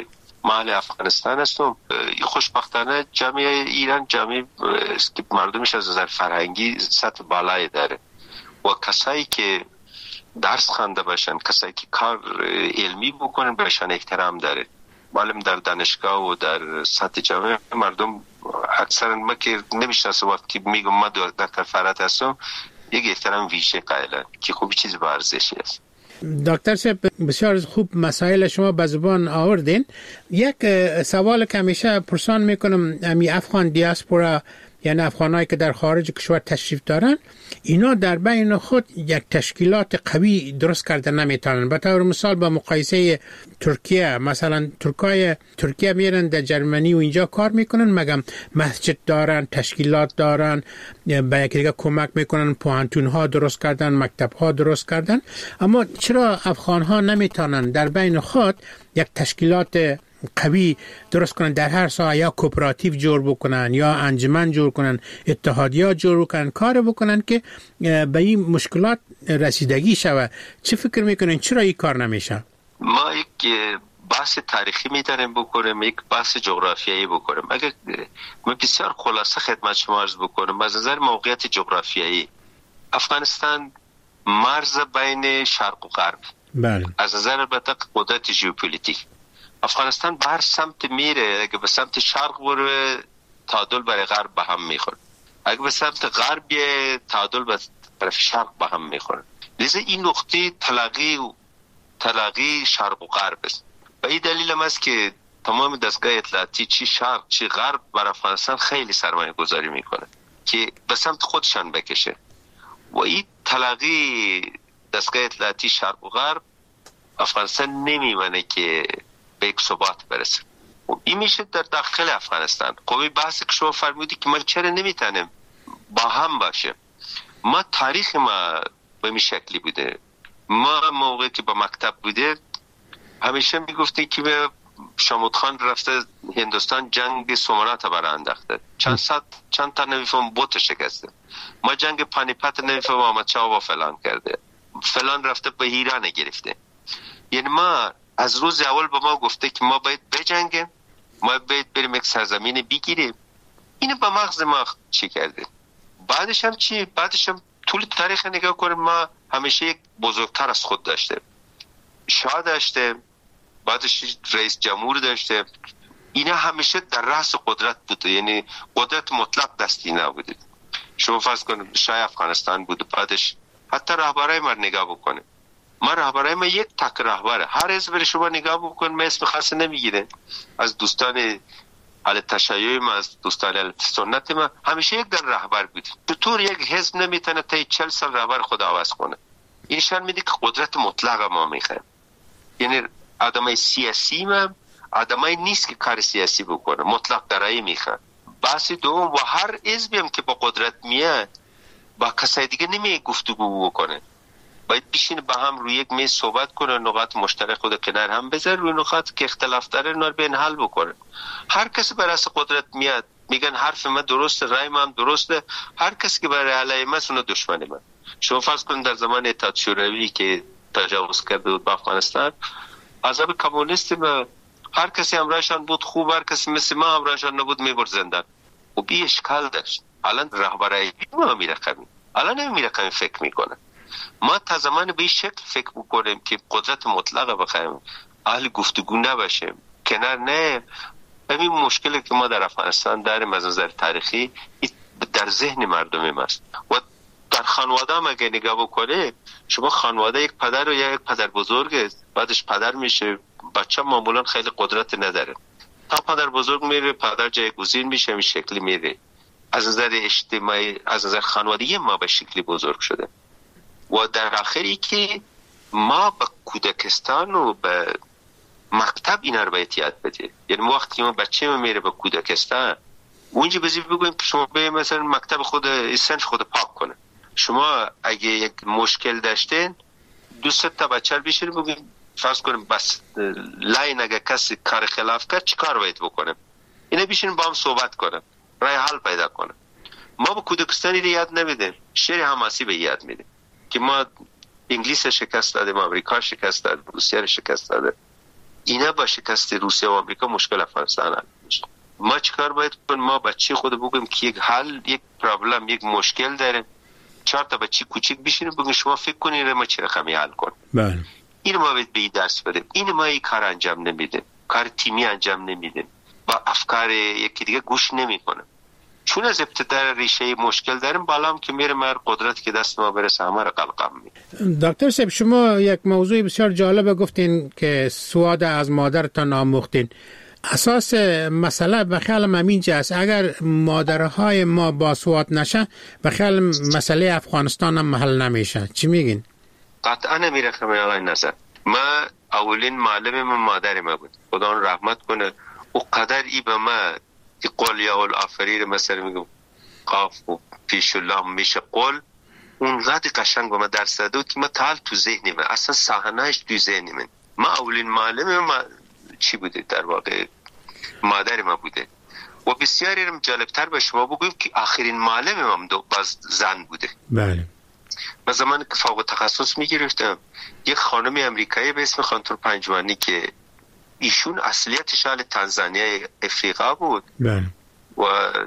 محل افغانستان هستم. خوشبختانه جامعه ایران جامعه است که مردمش از نظر فرهنگی سطح بالایی داره و کسایی که درس خوانده باشن، کسایی که کار علمی بکنن بهشان احترام داره. معلوم در دانشگاه و در سطح جامعه مردم اکثرا ما که نمیشناسه وقتی که میگم ما دکتر فرهاد هستم یک احترام ویژه قائلن که خوب چیز با ارزشی است. دکتر صاحب بسیار خوب مسائل شما به زبان آوردین. یک سوال که همیشه پرسان میکنم، امی افغان دیاسپورا یعنی افغانایی که در خارج کشور تشریف دارن، اینا در بین خود یک تشکیلات قوی درست کرده نمیتونن. به طور مثال با مقایسه ترکیه، مثلا ترکای ترکیه میرن در جرمنی و اینجا کار میکنن، مگم مسجد دارن، تشکیلات دارن، به یکی دیگه کمک میکنن، پوهنتون ها درست کردن، مکتب ها درست کردن. اما چرا افغان ها نمیتونن در بین خود یک تشکیلات قوی درست کنن، در هر ساحه یا کوپراتیو جور بکنن یا انجمن جور کنن، اتحادیات جور کنن، کار بکنن که به این مشکلات رسیدگی شود؟ چه فکر میکنین چرا این کار نمیشه؟ ما یک بحث تاریخی میتونیم بکنیم، یک بحث جغرافیایی بکنیم. اگر من بسیار خلاصه خدمت شما عرض بکنم، از نظر موقعیت جغرافیایی افغانستان مرز بین شرق و غرب، بله، از نظر البته قدرت ژئوپلیتیک افغانستان به هر سمت میره. اگه به سمت شرق بره تعادل برای غرب به هم میخوره، اگه به سمت غرب بیه تعادل به طرف شرق به هم میخوره. لذا این نقطه تلاقی تلاقی شرق و غرب است. و این دلیل هم است که تمام دستگاه اطلاعاتی چی شرق چی غرب بر افغانستان خیلی سرمایه گذاری میکنه که به سمت خودشان بکشه. و این تلاقی دستگاه اطلاعاتی شرق و غرب افغانستان نمیمونه که به یک ثبات برسه. و این میشه در داخل افغانستان. قوی بحث که شما فرمودی که ما چرا نمیتونیم با هم باشه، ما تاریخ ما به این شکلی بوده. ما موقعی که با مکتب بوده همیشه میگفتیم که به شامود خان رفته هندوستان جنگ سومنات برای انداخته، چند صد چند تا نویفم بوت شکسته. ما جنگ پانیپت نویفم آمد چاوا فلان کرده، فلان رفته به ایران گرفته. یعنی ما از روز اول به ما گفته که ما باید بجنگیم، ما باید بریم یک سرزمین بگیریم. اینو به مغز ما چی کرده؟ بعدش هم چی؟ بعدش هم طول تاریخ نگاه کنیم، ما همیشه یک بزرگتر از خود داشته، شاه داشته، بعدش رئیس جمهور داشته. اینا همیشه در رأس قدرت بوده، یعنی قدرت مطلق دستی نبوده. شما فرض کنید شاه افغانستان بود، بعدش حتی رهبرای ما نگاه بکنه، ما رهبرای ما یک تک رهبره، هر حزب شما نگاه بکن ما اسم خاص نمیگیره. از دوستان اهل تشیع ما، از دوستان اهل سنت ما همیشه یک در رهبر بود. چطور یک حزب نمیتونه تا چهل سال رهبر خود عوض کنه؟ این نشان میده که قدرت مطلق ما میخوایم. یعنی آدمای سیاسی ما آدمای نیست که کار سیاسی بکنه، مطلق درایی میخوان. بحث دوم، و هر حزبی هم که با قدرت میاد با کسای دیگه نمیه گفتگو بکنه، باید بشین با هم روی یک میز صحبت کنه، نقاط مشترک خود کنار هم بذاره، روی نقاط که اختلاف داره اونا رو بین حل بکنه. هر کسی بر اساس قدرت میاد میگن حرف من درسته، رای من درسته، هر کسی که برای علیه من اون دشمن من. شما فرض کنید در زمان اتحاد شوروی که تجاوز کرده بود به افغانستان، عذاب کمونیست ما هر کسی همراهشان بود خوب، هر کسی مثل ما همراهشان نبود میبرد زندان. و بی اشکال داشت. الان رهبرای ما میرقمی الان نمیرقمی فکر میکنه. ما تا زمان به این شکل فکر بکنیم که قدرت مطلقه بخوایم، اهل گفتگو نباشیم، کنار نه، همین مشکلی که ما در افغانستان داریم از نظر تاریخی در ذهن مردم ماست. و در خانواده هم اگه نگاه بکنه، شما خانواده یک پدر و یک پدر بزرگ بعدش پدر میشه، بچه معمولا خیلی قدرت نداره، تا پدر بزرگ میره پدر جایگزین میشه، این شکلی میره. از نظر اجتماعی از نظر خانوادگی ما به شکلی بزرگ شده. و در آخری که ما به کودکستان و به مکتب اینا رو باید یاد بدیم. یعنی وقتی ما بچه ما میره به کودکستان، اونجا بزی بگویم که شما به مثلا مکتب خود صنف خود پاک کنه. شما اگه یک مشکل داشتین دو سه تا بچه رو بیشتر بگویم فرض کنیم بس لاین اگه کسی کار خلاف کرد چی کار باید بکنیم، اینا بیشتر با هم صحبت کنیم، رای حل پیدا کنیم. ما به کودکستانی رو یاد نمیدیم، شعر حماسی به یاد میدیم که ما انگلیس شکست دادیم، امریکا شکست داد، روسیه شکست داده. اینا با شکست روسیه و آمریکا مشکل افغانستان حل میشه. ما چیکار باید کنیم؟ ما بچه خود بگیم که یک حل، یک پرابلم، یک مشکل داره، چهار تا بچه کوچیک بشینیم بگیم شما فکر کنید ما چه رقمی حل کنیم. بله. این ما باید به این درس بدیم. این ما این کار انجام نمیدیم، کار تیمی انجام نمیدیم، با افکار یکی دیگه گوش نمیکنیم. چون از ابتدا ریشه مشکل داریم، بالا هم که میره مر قدرت که دست ما برسه همه رو قلقم میده. دکتر صاحب، شما یک موضوع بسیار جالب گفتین که سواد از مادرتان آموختین. اساس مسئله به خیالم همینجا است، اگر مادرهای ما با سواد نشه به خیال مسئله افغانستان هم حل نمیشه. چی میگین؟ قطعا نمیره خمه آقای نظر. ما اولین معلم ما مادر ما بود، خدا اون رحمت کنه. او قدر ای به ما ای قول یا الافریر مثلا میگم قاف و پیش الله میشه قول، اونقدر قشنگ به ما درس داده که ما تال تو ذهنی من، اصلا صحنهش تو ذهنی من. ما اولین معلم ما چی بوده؟ در واقع مادر ما بوده. و بسیاری رم جالبتر به شما بگویم که آخرین معلم ما دو باز زن بوده. بله. من زمانی که فوق تخصص میگرفتم یک خانم امریکایی به اسم خانتور پنجوانی که ایشون اصلیتش اهل تانزانیای افریقا بود. بله. و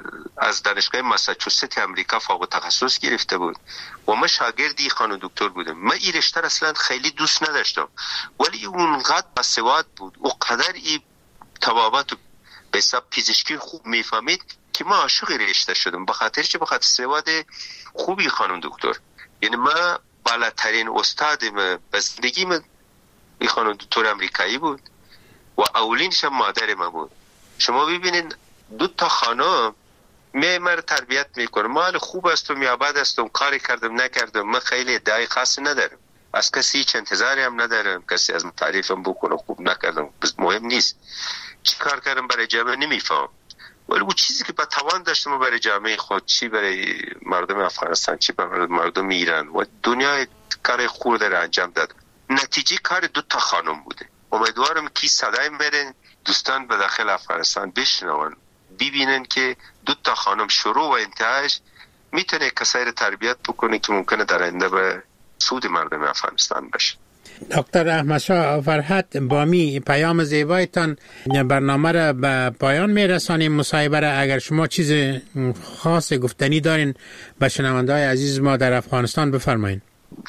از دانشگاه ماساچوست امریکا فوق تخصص گرفته بود و من شاگردی خانم دکتر بودم. من این رشته اصلا خیلی دوست نداشتم، ولی اونقدر باسواد بود و قدر این طبابت به حساب پزشکی خوب میفهمید که ما عاشق رشته شدم، به خاطر چه؟ به خاطر سواد خوبی خانم دکتر. یعنی ما بالاترین استاد ما به زندگی من این خانم دکتر امریکایی بود و اولینش هم مادر ما بود. شما ببینید دو تا خانم می مر تربیت میکنه. ما حال خوب هستم یا بد هستم، کاری کردم نکردم، من خیلی ادعای خاصی ندارم، از کسی هیچ انتظاری هم ندارم کسی از من تعریفم بکنه خوب نکردم، مهم نیست. چی کار کردم برای جامعه نمیفهم، ولی اون چیزی که با توان داشتم برای جامعه خود، چی برای مردم افغانستان، چی برای مردم ایران و دنیا کار خوب داره انجام داد. نتیجه کار دو تا خانم بوده. امیدوارم که صدای میرن دوستان به داخل افغانستان بشنون، ببینن که دو تا خانم شروع و انتهاش میتونه کسایی رو تربیت بکنه که ممکنه در آینده به سود مردم افغانستان باشه. دکتر احمد شاه فرهاد، با می پیام زیبایتان برنامه را به پایان میرسانیم. مصاحبه را اگر شما چیز خاص گفتنی دارین به شنونده‌های عزیز ما در افغانستان بفرمایید.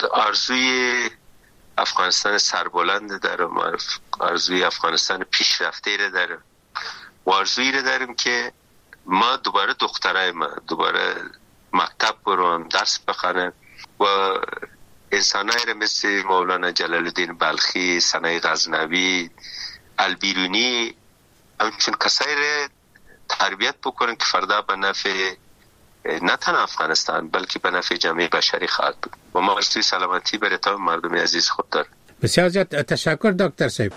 آرزوی افغانستان سربلند دارم، آرزوی افغانستان پیشرفته را دارم و آرزویی را داریم که ما دوباره دخترای ما دوباره مکتب برون، درس بخونن و انسانایی را مثل مولانا جلال الدین بلخی، سنای غزنوی، البیرونی، همچون کسایی را تربیت بکنن که فردا به نفع نه تنها افغانستان بلکه به نفع جامعه بشری خواهد بود. و ما آرزوی سلامتی برای تمام مردم عزیز خود دارم. بسیار زیاد تشکر دکتر صاحب.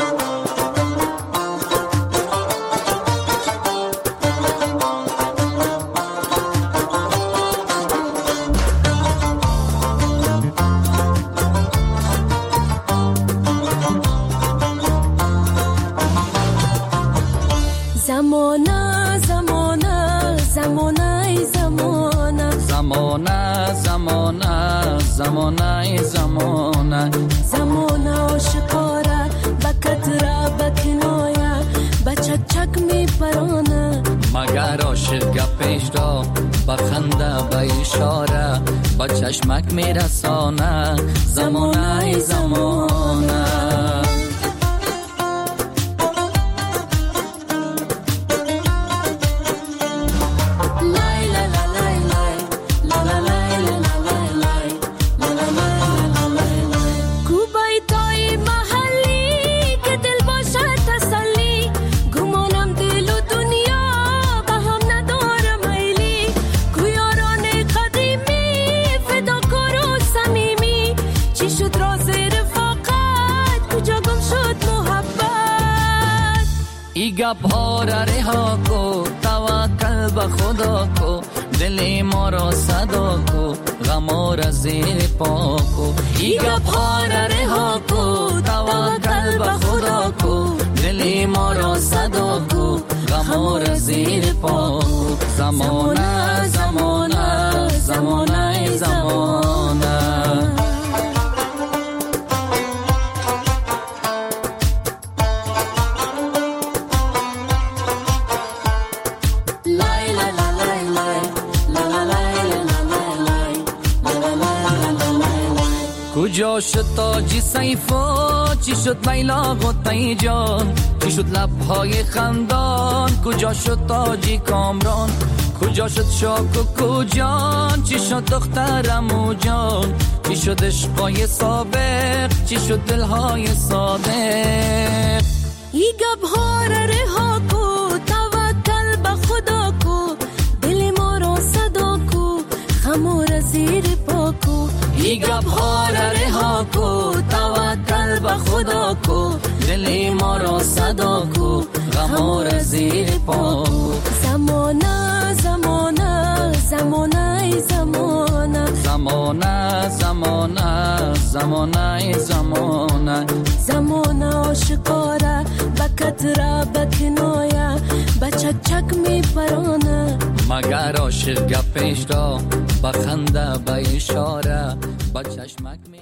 زمانه زمانه زمانه زمانه زمانه زمانه زمانه زمانه زمانه آشکاره بکتره بکنایه بچک چک می پرانه مگر عاشق گپش را بخنده به اشاره با چشمک می رسانه زمانه زمانه گپ ها را رها کو، توکل به خدا کو، دل ما را صدا کو، غم را زیر پا کو. ای گپ ها را رها کو، توکل به خدا کو، دل ما را صدا کو، غم را زیر پا کو. زمانه زمانه زمانه زمانه کجا شد تاجی سیفا، چی شد لیلا غطی جان، چی شد لبهای خندان، کجا شد تاجی کامران، کجا شد شاک و کجان، چی شد دخترم و جان، چی شد عشقای سابق، چی شد دلهای صادق. ای گبها را رها کو، توکل به خدا کو، دل ما را صدا کو، خمور زیر پا کو. ای گبها را رها کو، توکل به خدا کو، دل ما را صدا کو، خمور زیر پا کو. زمانه زمانه زمانه ای زمانه زمانه زمانه زمانه زمانه زمانه آشکاره بکتره بکنایه بچک چک می پرانه مگر عاشق گپش را بخنده به اشاره بچشمک می